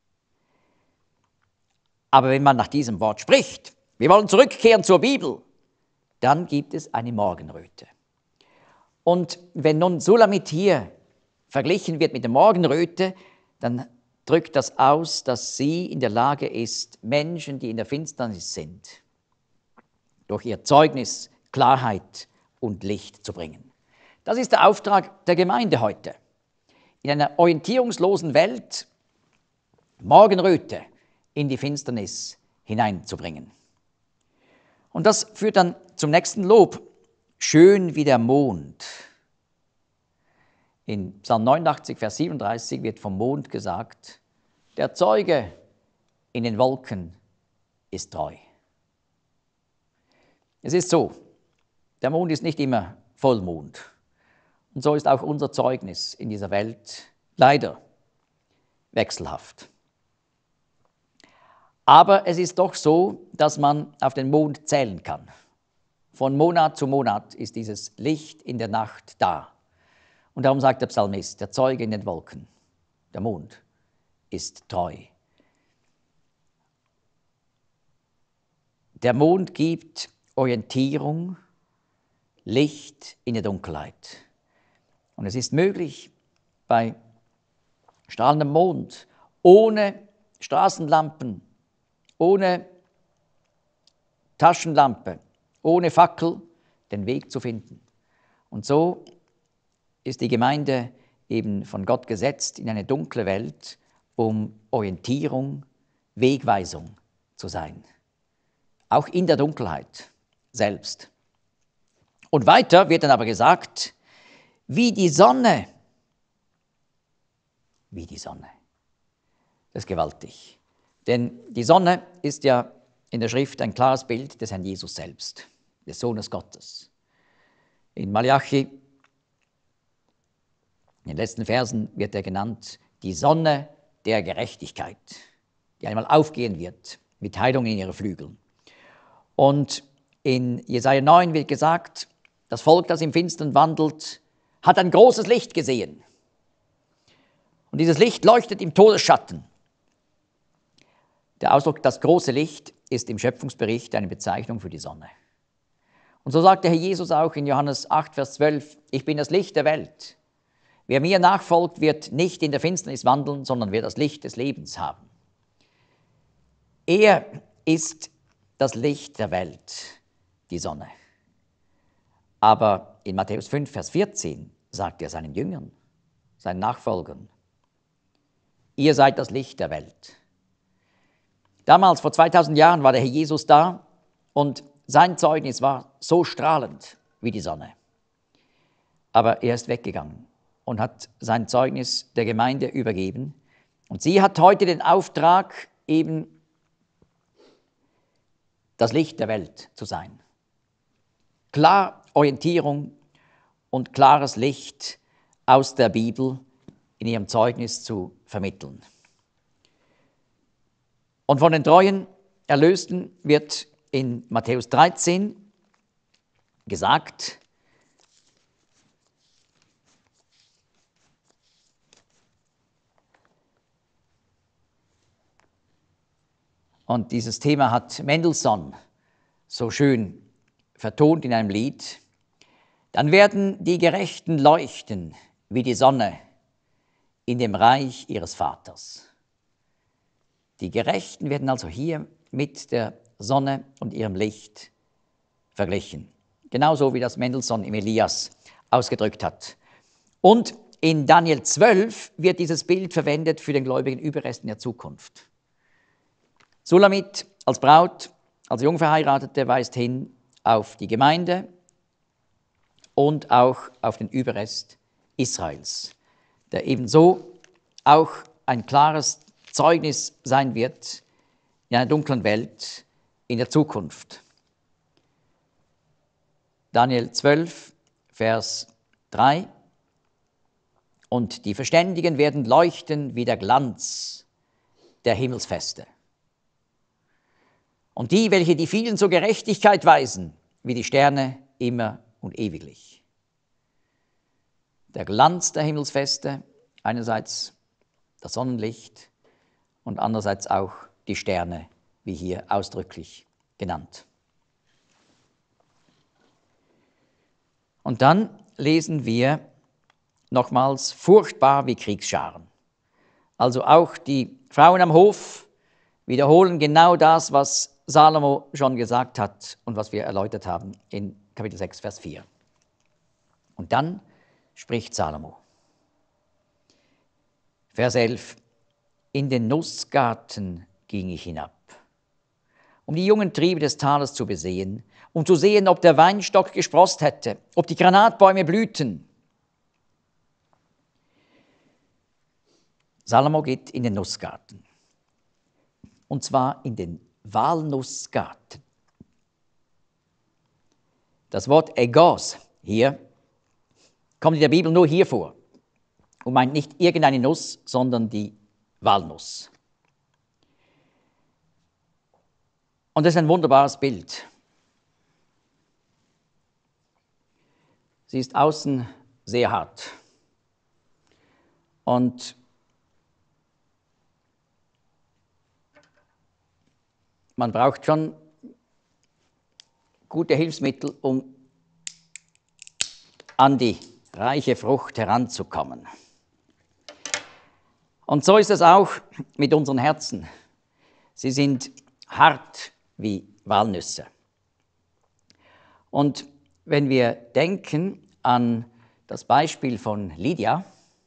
Aber wenn man nach diesem Wort spricht, wir wollen zurückkehren zur Bibel, dann gibt es eine Morgenröte. Und wenn nun Sulamit hier verglichen wird mit der Morgenröte, dann drückt das aus, dass sie in der Lage ist, Menschen, die in der Finsternis sind, durch ihr Zeugnis Klarheit und Licht zu bringen. Das ist der Auftrag der Gemeinde heute. In einer orientierungslosen Welt Morgenröte in die Finsternis hineinzubringen. Und das führt dann zum nächsten Lob. Schön wie der Mond. In Psalm 89, Vers 37 wird vom Mond gesagt, der Zeuge in den Wolken ist treu. Es ist so, der Mond ist nicht immer Vollmond. Und so ist auch unser Zeugnis in dieser Welt leider wechselhaft. Aber es ist doch so, dass man auf den Mond zählen kann. Von Monat zu Monat ist dieses Licht in der Nacht da. Und darum sagt der Psalmist, der Zeuge in den Wolken, der Mond, ist treu. Der Mond gibt Orientierung, Licht in der Dunkelheit. Und es ist möglich, bei strahlendem Mond, ohne Straßenlampen, ohne Taschenlampe, ohne Fackel, den Weg zu finden. Und so ist die Gemeinde eben von Gott gesetzt in eine dunkle Welt, um Orientierung, Wegweisung zu sein. Auch in der Dunkelheit selbst. Und weiter wird dann aber gesagt, wie die Sonne. Wie die Sonne. Das ist gewaltig. Denn die Sonne ist ja in der Schrift ein klares Bild des Herrn Jesus selbst, des Sohnes Gottes. In Malachi, in den letzten Versen, wird er genannt, die Sonne der Gerechtigkeit, die einmal aufgehen wird mit Heilung in ihre Flügel. Und in Jesaja 9 wird gesagt, das Volk, das im Finstern wandelt, hat ein großes Licht gesehen. Und dieses Licht leuchtet im Todesschatten. Der Ausdruck, das große Licht, ist im Schöpfungsbericht eine Bezeichnung für die Sonne. Und so sagt der Herr Jesus auch in Johannes 8, Vers 12, ich bin das Licht der Welt. Wer mir nachfolgt, wird nicht in der Finsternis wandeln, sondern wird das Licht des Lebens haben. Er ist das Licht der Welt, die Sonne. Aber in Matthäus 5, Vers 14 sagt er seinen Jüngern, seinen Nachfolgern, ihr seid das Licht der Welt. Damals, vor 2000 Jahren, war der Herr Jesus da und sein Zeugnis war so strahlend wie die Sonne. Aber er ist weggegangen und hat sein Zeugnis der Gemeinde übergeben. Und sie hat heute den Auftrag, eben das Licht der Welt zu sein. Klar Orientierung und klares Licht aus der Bibel in ihrem Zeugnis zu vermitteln. Und von den treuen Erlösten wird in Matthäus 13 gesagt, und dieses Thema hat Mendelssohn so schön vertont in einem Lied, dann werden die Gerechten leuchten wie die Sonne in dem Reich ihres Vaters. Die Gerechten werden also hier mit der Sonne und ihrem Licht verglichen. Genauso wie das Mendelssohn im Elias ausgedrückt hat. Und in Daniel 12 wird dieses Bild verwendet für den gläubigen Überrest in der Zukunft. Sulamit als Braut, als Jungverheiratete weist hin auf die Gemeinde und auch auf den Überrest Israels, der ebenso auch ein klares Zeugnis sein wird in einer dunklen Welt in der Zukunft. Daniel 12, Vers 3. Und die Verständigen werden leuchten wie der Glanz der Himmelsfeste. Und die, welche die vielen zur Gerechtigkeit weisen, wie die Sterne immer und ewiglich. der Glanz der Himmelsfeste, einerseits das Sonnenlicht und andererseits auch die Sterne, wie hier ausdrücklich genannt. Und dann lesen wir nochmals, furchtbar wie Kriegsscharen. Also auch die Frauen am Hof wiederholen genau das, was Salomo schon gesagt hat und was wir erläutert haben in Kapitel 6, Vers 4. Und dann spricht Salomo. Vers 11. In den Nussgarten ging ich hinab, um die jungen Triebe des Tales zu besehen, um zu sehen, ob der Weinstock gesproßt hätte, ob die Granatbäume blühten. Salomo geht in den Nussgarten, und zwar in den Walnussgarten. Das Wort Egos hier kommt in der Bibel nur hier vor und meint nicht irgendeine Nuss, sondern die Walnuss. Und das ist ein wunderbares Bild. Sie ist außen sehr hart und man braucht schon gute Hilfsmittel, um an die reiche Frucht heranzukommen. Und so ist es auch mit unseren Herzen. Sie sind hart wie Walnüsse. Und wenn wir denken an das Beispiel von Lydia,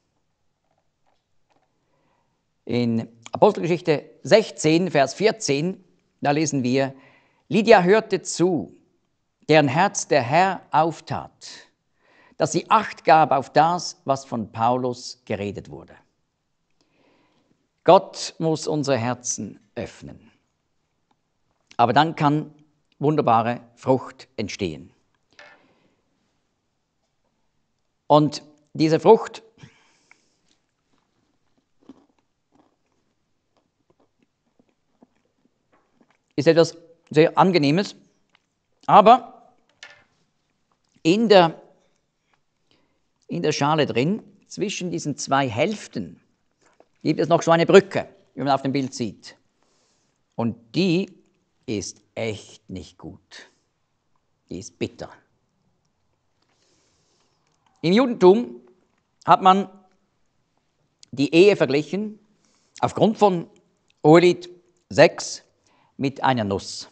in Apostelgeschichte 16, Vers 14, da lesen wir, Lydia hörte zu, deren Herz der Herr auftat, dass sie Acht gab auf das, was von Paulus geredet wurde. Gott muss unsere Herzen öffnen. Aber dann kann wunderbare Frucht entstehen. Und diese Frucht ist etwas sehr Angenehmes, aber in der Schale drin, zwischen diesen zwei Hälften, gibt es noch so eine Brücke, wie man auf dem Bild sieht. Und die ist echt nicht gut. Die ist bitter. Im Judentum hat man die Ehe verglichen, aufgrund von Hohelied 6, mit einer Nuss.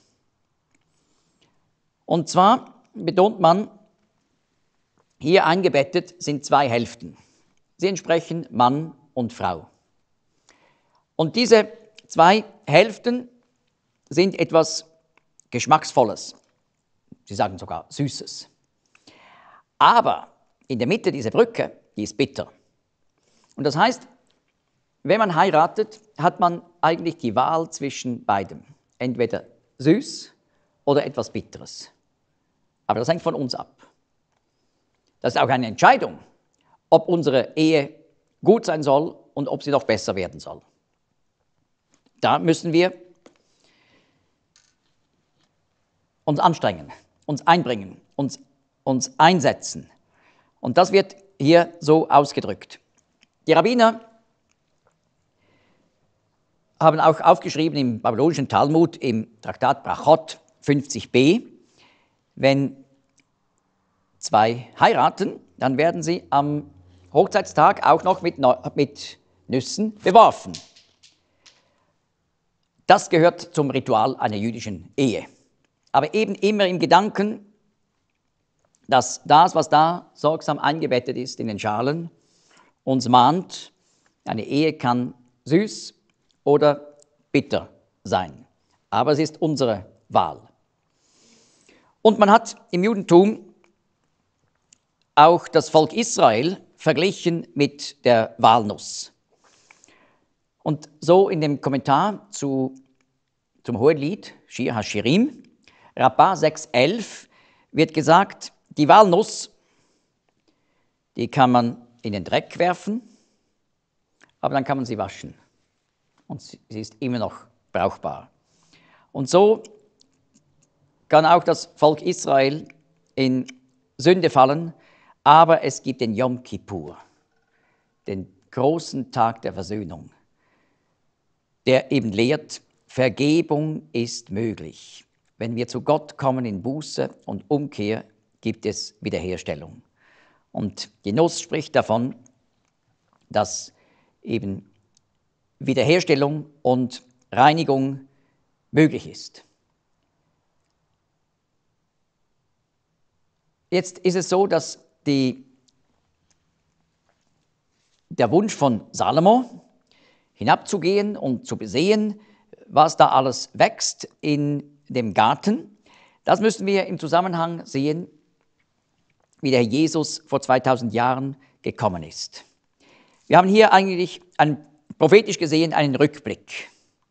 Und zwar betont man, hier eingebettet sind zwei Hälften. Sie entsprechen Mann und Frau. Und diese zwei Hälften sind etwas Geschmacksvolles. Sie sagen sogar Süßes. Aber in der Mitte dieser Brücke, die ist bitter. Und das heißt, wenn man heiratet, hat man eigentlich die Wahl zwischen beidem. Entweder süß oder etwas Bitteres. Aber das hängt von uns ab. Das ist auch eine Entscheidung, ob unsere Ehe gut sein soll und ob sie noch besser werden soll. Da müssen wir uns anstrengen, uns einbringen, uns einsetzen. Und das wird hier so ausgedrückt. Die Rabbiner haben auch aufgeschrieben im babylonischen Talmud, im Traktat Brachot 50b, wenn zwei heiraten, dann werden sie am Hochzeitstag auch noch mit Nüssen beworfen. Das gehört zum Ritual einer jüdischen Ehe. Aber eben immer im Gedanken, dass das, was da sorgsam eingebettet ist in den Schalen, uns mahnt, eine Ehe kann süß oder bitter sein. Aber es ist unsere Wahl. Und man hat im Judentum auch das Volk Israel verglichen mit der Walnuss. Und so in dem Kommentar zum Hohelied, Shir HaShirim, Rabbah 6,11, wird gesagt, die Walnuss, die kann man in den Dreck werfen, aber dann kann man sie waschen. Und sie ist immer noch brauchbar. Und so kann auch das Volk Israel in Sünde fallen, Aber es gibt den Yom Kippur, den großen Tag der Versöhnung, der eben lehrt, Vergebung ist möglich. Wenn wir zu Gott kommen in Buße und Umkehr, gibt es Wiederherstellung. Und die Nuss spricht davon, dass eben Wiederherstellung und Reinigung möglich ist. Jetzt ist es so, dass der Wunsch von Salomo, hinabzugehen und zu besehen, was da alles wächst in dem Garten, das müssen wir im Zusammenhang sehen, wie der Herr Jesus vor 2000 Jahren gekommen ist. Wir haben hier eigentlich prophetisch gesehen einen Rückblick.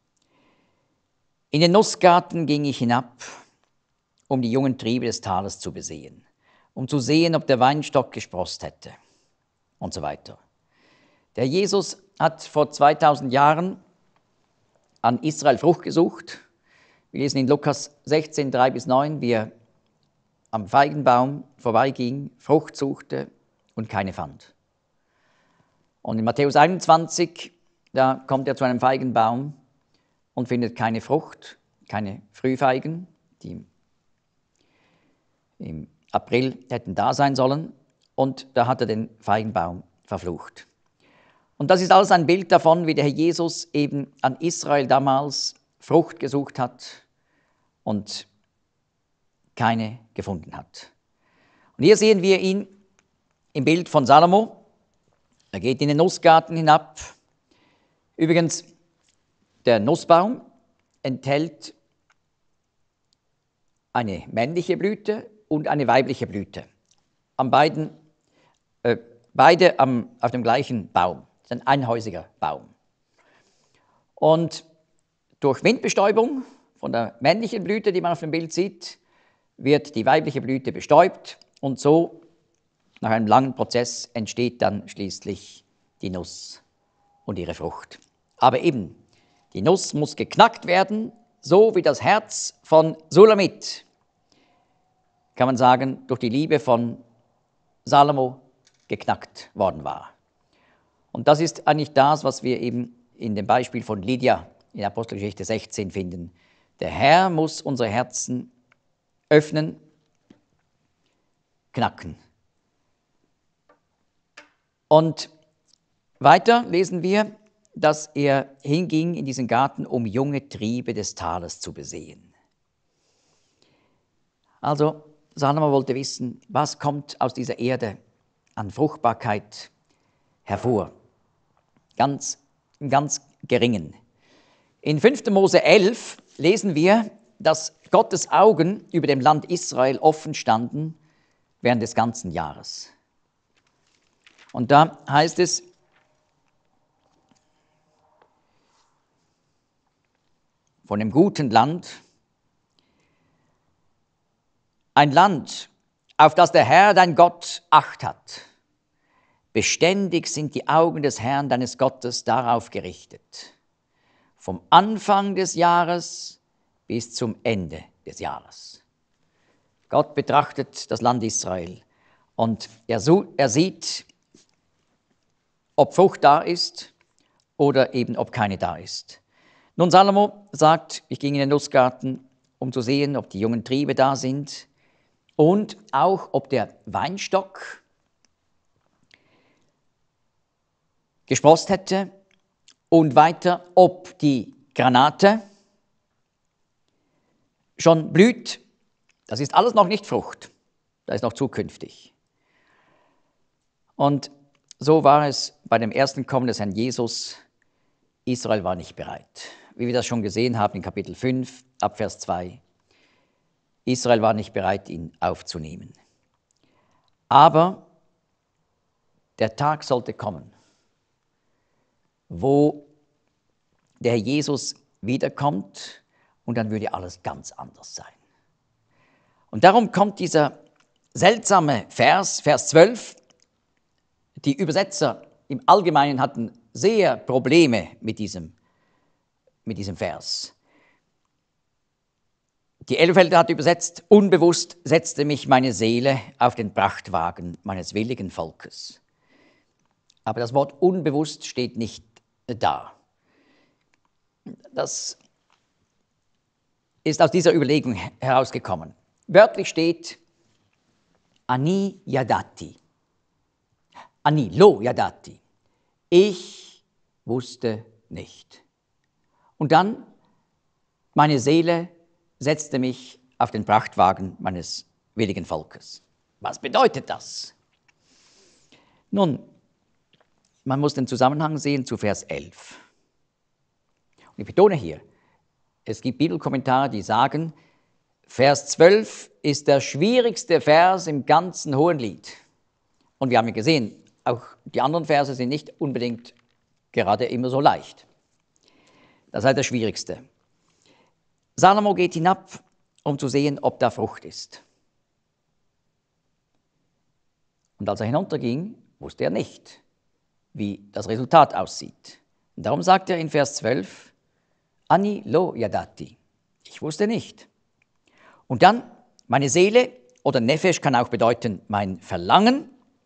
In den Nussgarten ging ich hinab, um die jungen Triebe des Tales zu besehen, um zu sehen, ob der Weinstock gesproßt hätte und so weiter. Der Jesus hat vor 2000 Jahren an Israel Frucht gesucht. Wir lesen in Lukas 16, 3-9, wie er am Feigenbaum vorbeiging, Frucht suchte und keine fand. Und in Matthäus 21, da kommt er zu einem Feigenbaum und findet keine Frucht, keine Frühfeigen, die im April hätten da sein sollen. Und da hat er den Feigenbaum verflucht. Und das ist alles ein Bild davon, wie der Herr Jesus eben an Israel damals Frucht gesucht hat und keine gefunden hat. Und hier sehen wir ihn im Bild von Salomo. Er geht in den Nussgarten hinab. Übrigens, der Nussbaum enthält eine männliche Blüte und eine weibliche Blüte. Beide auf dem gleichen Baum. Das ist ein einhäusiger Baum. Und durch Windbestäubung von der männlichen Blüte, die man auf dem Bild sieht, wird die weibliche Blüte bestäubt und so nach einem langen Prozess entsteht dann schließlich die Nuss und ihre Frucht. Aber eben, die Nuss muss geknackt werden, so wie das Herz von Sulamit, kann man sagen, durch die Liebe von Salomo geknackt worden war. Und das ist eigentlich das, was wir eben in dem Beispiel von Lydia in Apostelgeschichte 16 finden. Der Herr muss unsere Herzen öffnen, knacken. Und weiter lesen wir, dass er hinging in diesen Garten, um junge Triebe des Tales zu besehen. Also Salomo wollte wissen, was kommt aus dieser Erde an Fruchtbarkeit hervor. Im ganz Geringen. In 5. Mose 11 lesen wir, dass Gottes Augen über dem Land Israel offen standen während des ganzen Jahres. Und da heißt es, von dem guten Land, ein Land, auf das der Herr, dein Gott, Acht hat. Beständig sind die Augen des Herrn, deines Gottes, darauf gerichtet. Vom Anfang des Jahres bis zum Ende des Jahres. Gott betrachtet das Land Israel und er sieht, ob Frucht da ist oder eben ob keine da ist. Nun, Salomo sagt, ich ging in den Nussgarten, um zu sehen, ob die jungen Triebe da sind und auch, ob der Weinstock gesproßt hätte und weiter, ob die Granate schon blüht. Das ist alles noch nicht Frucht, das ist noch zukünftig. Und so war es bei dem ersten Kommen des Herrn Jesus. Israel war nicht bereit. Wie wir das schon gesehen haben in Kapitel 5, ab Vers 2. Israel war nicht bereit, ihn aufzunehmen. Aber der Tag sollte kommen, wo der Herr Jesus wiederkommt und dann würde alles ganz anders sein. Und darum kommt dieser seltsame Vers 12. Die Übersetzer im Allgemeinen hatten sehr Probleme mit diesem Vers. Die Elberfelder hat übersetzt, unbewusst setzte mich meine Seele auf den Prachtwagen meines willigen Volkes. Aber das Wort unbewusst steht nicht da. Das ist aus dieser Überlegung herausgekommen. Wörtlich steht Ani Yadati. Ani lo Yadati. Ich wusste nicht. Und dann, meine Seele setzte mich auf den Prachtwagen meines willigen Volkes. Was bedeutet das? Nun, man muss den Zusammenhang sehen zu Vers 11. Und ich betone hier, es gibt Bibelkommentare, die sagen, Vers 12 ist der schwierigste Vers im ganzen Hohenlied. Und wir haben ja gesehen, auch die anderen Verse sind nicht unbedingt gerade immer so leicht. Das ist der schwierigste. Salomo geht hinab, um zu sehen, ob da Frucht ist. Und als er hinunterging, wusste er nicht, wie das Resultat aussieht. Und darum sagt er in Vers 12, Ani lo yadati. Ich wusste nicht. Und dann, meine Seele, oder Nefesh kann auch bedeuten, mein Verlangen,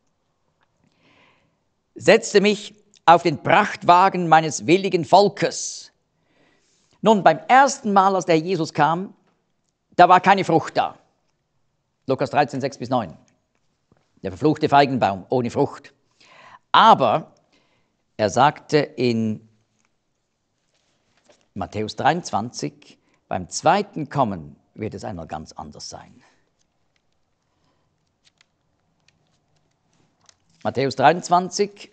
setzte mich auf den Prachtwagen meines willigen Volkes. Nun, beim ersten Mal, als der Jesus kam, da war keine Frucht da. Lukas 13, 6-9. Der verfluchte Feigenbaum ohne Frucht. Aber er sagte in Matthäus 23, beim zweiten Kommen wird es einmal ganz anders sein. Matthäus 23,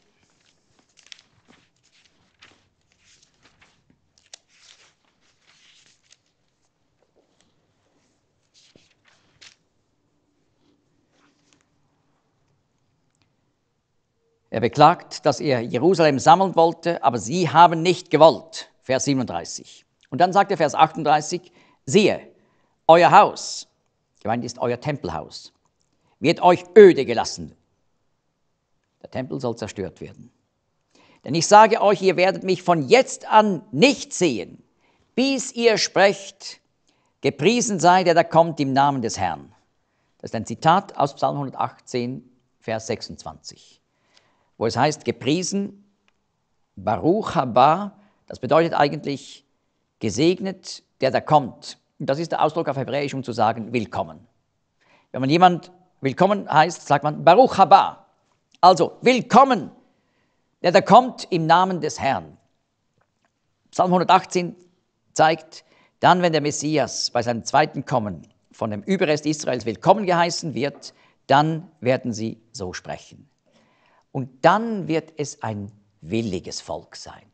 er beklagt, dass er Jerusalem sammeln wollte, aber sie haben nicht gewollt. Vers 37. Und dann sagt er Vers 38, siehe, euer Haus, gemeint ist euer Tempelhaus, wird euch öde gelassen. Der Tempel soll zerstört werden. Denn ich sage euch, ihr werdet mich von jetzt an nicht sehen, bis ihr sprecht, gepriesen sei der da kommt im Namen des Herrn. Das ist ein Zitat aus Psalm 118, Vers 26. Wo es heißt, gepriesen, Baruch haba, das bedeutet eigentlich gesegnet, der da kommt. Und das ist der Ausdruck auf Hebräisch, um zu sagen, willkommen. Wenn man jemand willkommen heißt, sagt man Baruch haba. Also, willkommen, der da kommt im Namen des Herrn. Psalm 118 zeigt, dann, wenn der Messias bei seinem zweiten Kommen von dem Überrest Israels willkommen geheißen wird, dann werden sie so sprechen. Und dann wird es ein williges Volk sein.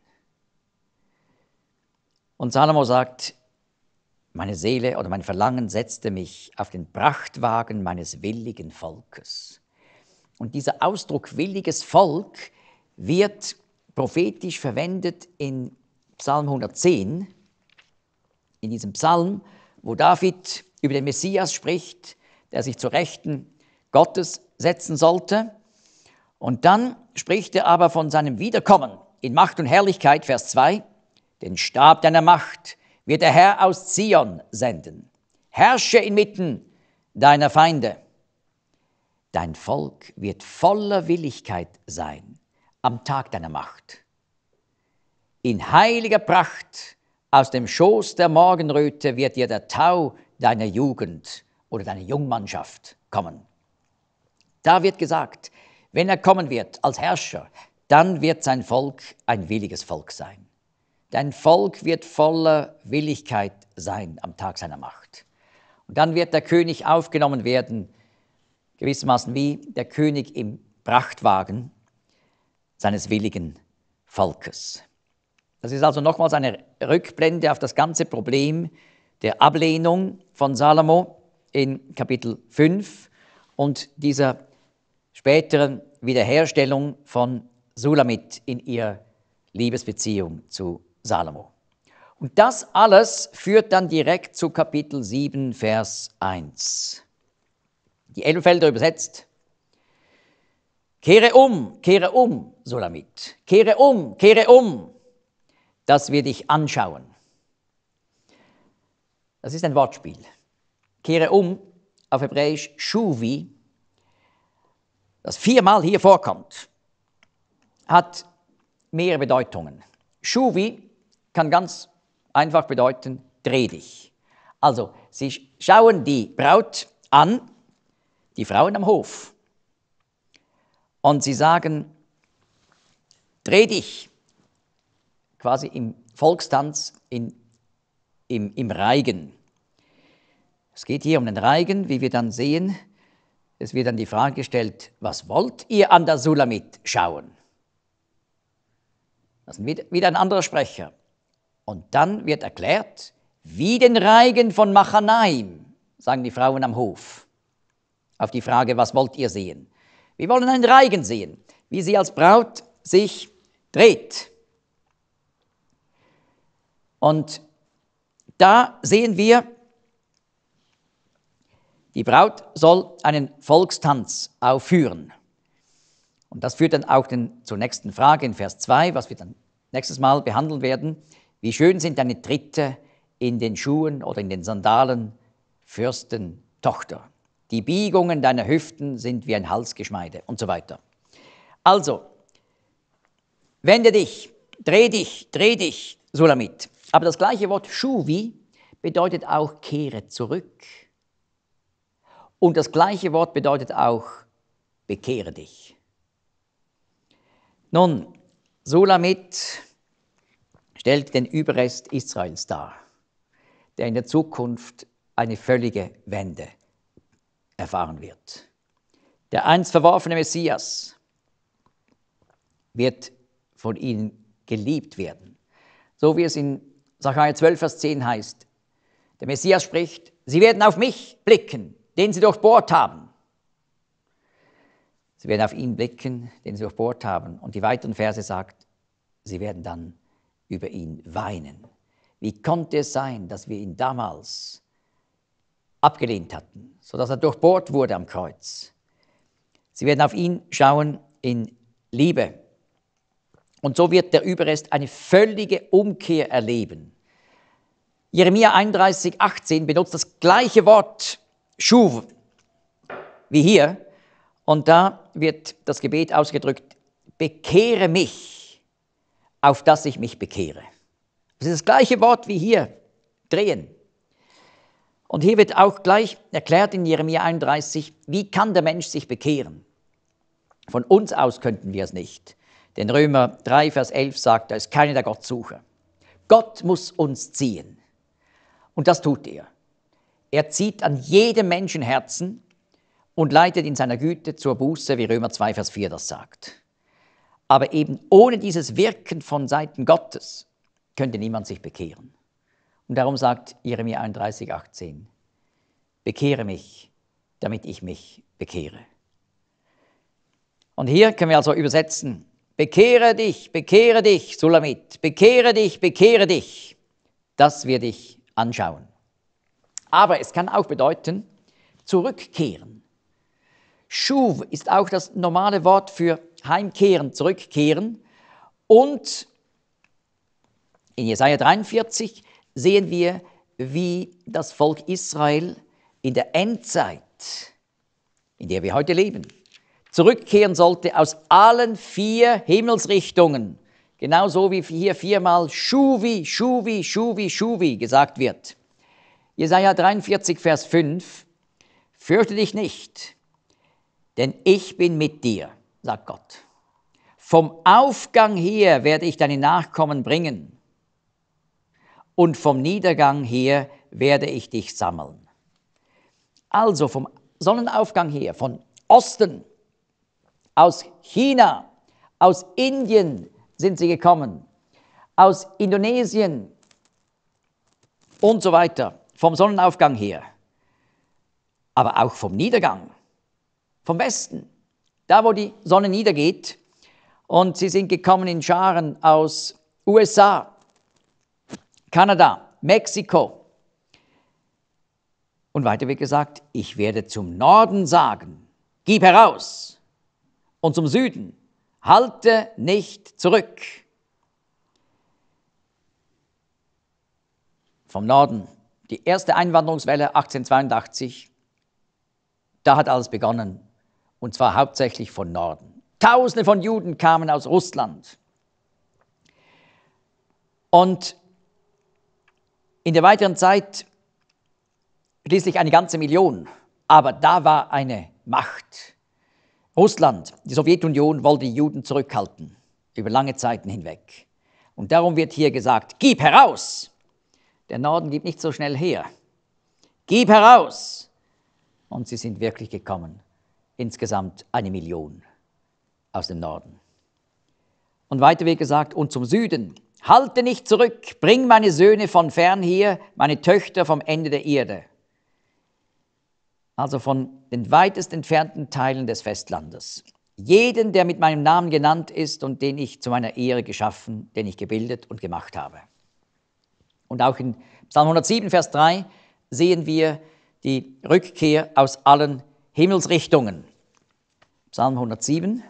Und Salomo sagt, meine Seele oder mein Verlangen setzte mich auf den Prachtwagen meines willigen Volkes. Und dieser Ausdruck williges Volk wird prophetisch verwendet in Psalm 110, in diesem Psalm, wo David über den Messias spricht, der sich zur Rechten Gottes setzen sollte. Und dann spricht er aber von seinem Wiederkommen in Macht und Herrlichkeit, Vers 2. Den Stab deiner Macht wird der Herr aus Zion senden. Herrsche inmitten deiner Feinde. Dein Volk wird voller Willigkeit sein am Tag deiner Macht. In heiliger Pracht aus dem Schoß der Morgenröte wird dir der Tau deiner Jugend oder deiner Jungmannschaft kommen. Da wird gesagt, wenn er kommen wird als Herrscher, dann wird sein Volk ein williges Volk sein. Dein Volk wird voller Willigkeit sein am Tag seiner Macht. Und dann wird der König aufgenommen werden, gewissermaßen wie der König im Prachtwagen seines willigen Volkes. Das ist also nochmals eine Rückblende auf das ganze Problem der Ablehnung von Salomo in Kapitel 5 und dieser späteren Wiederherstellung von Sulamit in ihrer Liebesbeziehung zu Salomo. Und das alles führt dann direkt zu Kapitel 7, Vers 1. Die Elberfelder übersetzt, kehre um, Sulamit, kehre um, dass wir dich anschauen. Das ist ein Wortspiel. kehre um, auf Hebräisch Shuvi, das 4-mal hier vorkommt, hat mehrere Bedeutungen. Shuvi kann ganz einfach bedeuten, dreh dich. Also, sie schauen die Braut an, die Frauen am Hof, und sie sagen, dreh dich, quasi im Volkstanz, im Reigen. Es geht hier um den Reigen, wie wir dann sehen. Es wird dann die Frage gestellt, was wollt ihr an der Sulamit schauen? Das ist wieder ein anderer Sprecher. Und dann wird erklärt, wie den Reigen von Machanaim, sagen die Frauen am Hof, auf die Frage, was wollt ihr sehen? Wir wollen einen Reigen sehen, wie sie als Braut sich dreht. Und da sehen wir, die Braut soll einen Volkstanz aufführen. Und das führt dann auch zur nächsten Frage in Vers 2, was wir dann nächstes Mal behandeln werden. Wie schön sind deine Tritte in den Schuhen oder in den Sandalen, Fürstentochter. Die Biegungen deiner Hüften sind wie ein Halsgeschmeide und so weiter. Also, wende dich, dreh dich, Sulamit. Aber das gleiche Wort Shuvi bedeutet auch kehre zurück. Und das gleiche Wort bedeutet auch bekehre dich. Nun, Sulamit stellt den Überrest Israels dar, der in der Zukunft eine völlige Wende erfahren wird. Der einst verworfene Messias wird von ihnen geliebt werden. So wie es in Sacharja 12, Vers 10 heißt, der Messias spricht, sie werden auf mich blicken, den sie durchbohrt haben. Sie werden auf ihn blicken, den sie durchbohrt haben. Und die weiteren Verse sagt, sie werden dann über ihn weinen. Wie konnte es sein, dass wir ihn damals abgelehnt hatten, sodass er durchbohrt wurde am Kreuz? Sie werden auf ihn schauen in Liebe. Und so wird der Überrest eine völlige Umkehr erleben. Jeremia 31, 18 benutzt das gleiche Wort Shuv wie hier. Und da wird das Gebet ausgedrückt, bekehre mich, auf dass ich mich bekehre. Das ist das gleiche Wort wie hier, drehen. Und hier wird auch gleich erklärt in Jeremia 31, wie kann der Mensch sich bekehren? Von uns aus könnten wir es nicht. Denn Römer 3, Vers 11 sagt, da ist keiner, der Gott suche. Gott muss uns ziehen. Und das tut er. Er zieht an jedem Menschenherzen und leitet in seiner Güte zur Buße, wie Römer 2, Vers 4 das sagt. Aber eben ohne dieses Wirken von Seiten Gottes könnte niemand sich bekehren. Und darum sagt Jeremia 31, 18, bekehre mich, damit ich mich bekehre. Und hier können wir also übersetzen, bekehre dich, Sulamit, bekehre dich, dass wir dich anschauen. Aber es kann auch bedeuten, zurückkehren. Shuv ist auch das normale Wort für heimkehren, zurückkehren. Und in Jesaja 43 sehen wir, wie das Volk Israel in der Endzeit, in der wir heute leben, zurückkehren sollte aus allen 4 Himmelsrichtungen. Genauso wie hier 4-mal Shuvi, Shuvi, Shuvi, Shuvi gesagt wird. Jesaja 43, Vers 5, fürchte dich nicht, denn ich bin mit dir, sagt Gott. Vom Aufgang her werde ich deine Nachkommen bringen und vom Niedergang her werde ich dich sammeln. Also vom Sonnenaufgang her, von Osten, aus China, aus Indien sind sie gekommen, aus Indonesien und so weiter, vom Sonnenaufgang her, aber auch vom Niedergang, vom Westen, da wo die Sonne niedergeht. Und sie sind gekommen in Scharen aus USA, Kanada, Mexiko. Und weiter wird gesagt, ich werde zum Norden sagen, gib heraus, und zum Süden, halte nicht zurück. Vom Norden die erste Einwanderungswelle 1882, da hat alles begonnen, und zwar hauptsächlich von Norden. Tausende von Juden kamen aus Russland. Und in der weiteren Zeit schließlich eine ganze Million. Aber da war eine Macht. Russland, die Sowjetunion, wollte die Juden zurückhalten, über lange Zeiten hinweg. Und darum wird hier gesagt, gib heraus! Der Norden gibt nicht so schnell her. Gib heraus! Und sie sind wirklich gekommen. Insgesamt 1 Million aus dem Norden. Und weiter wird gesagt, und zum Süden, halte nicht zurück, bring meine Söhne von fern hier, meine Töchter vom Ende der Erde. Also von den weitest entfernten Teilen des Festlandes. Jeden, der mit meinem Namen genannt ist und den ich zu meiner Ehre geschaffen, den ich gebildet und gemacht habe. Und auch in Psalm 107, Vers 3 sehen wir die Rückkehr aus allen Himmelsrichtungen. Psalm 107,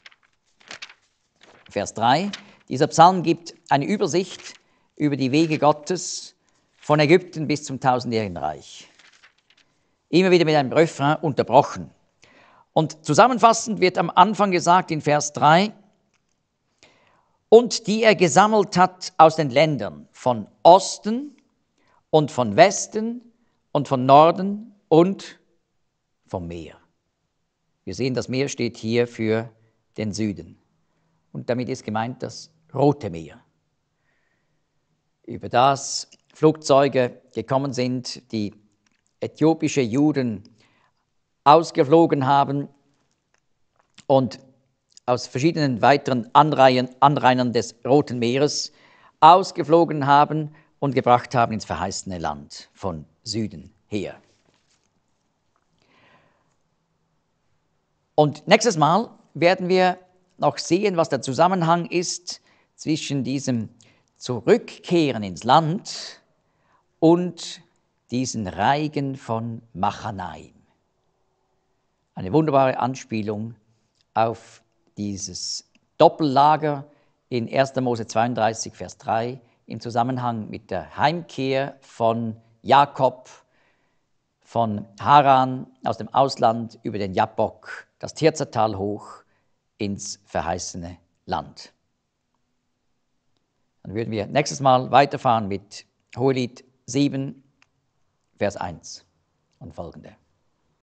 Vers 3. Dieser Psalm gibt eine Übersicht über die Wege Gottes von Ägypten bis zum tausendjährigen Reich. Immer wieder mit einem Refrain unterbrochen. Und zusammenfassend wird am Anfang gesagt in Vers 3, und die er gesammelt hat aus den Ländern von Osten und von Westen und von Norden und vom Meer. Wir sehen, das Meer steht hier für den Süden. Und damit ist gemeint das Rote Meer, über das Flugzeuge gekommen sind, die äthiopische Juden ausgeflogen haben und aus verschiedenen weiteren Anrainern des Roten Meeres ausgeflogen haben und gebracht haben ins verheißene Land von Süden her. Und nächstes Mal werden wir noch sehen, was der Zusammenhang ist zwischen diesem Zurückkehren ins Land und diesen Reigen von Machanaim. Eine wunderbare Anspielung auf dieses Doppellager in 1. Mose 32, Vers 3 im Zusammenhang mit der Heimkehr von Jakob, von Haran aus dem Ausland über den Jabbok, das Tirzertal hoch ins verheißene Land. Dann würden wir nächstes Mal weiterfahren mit Hohelied 7, Vers 1 und folgende.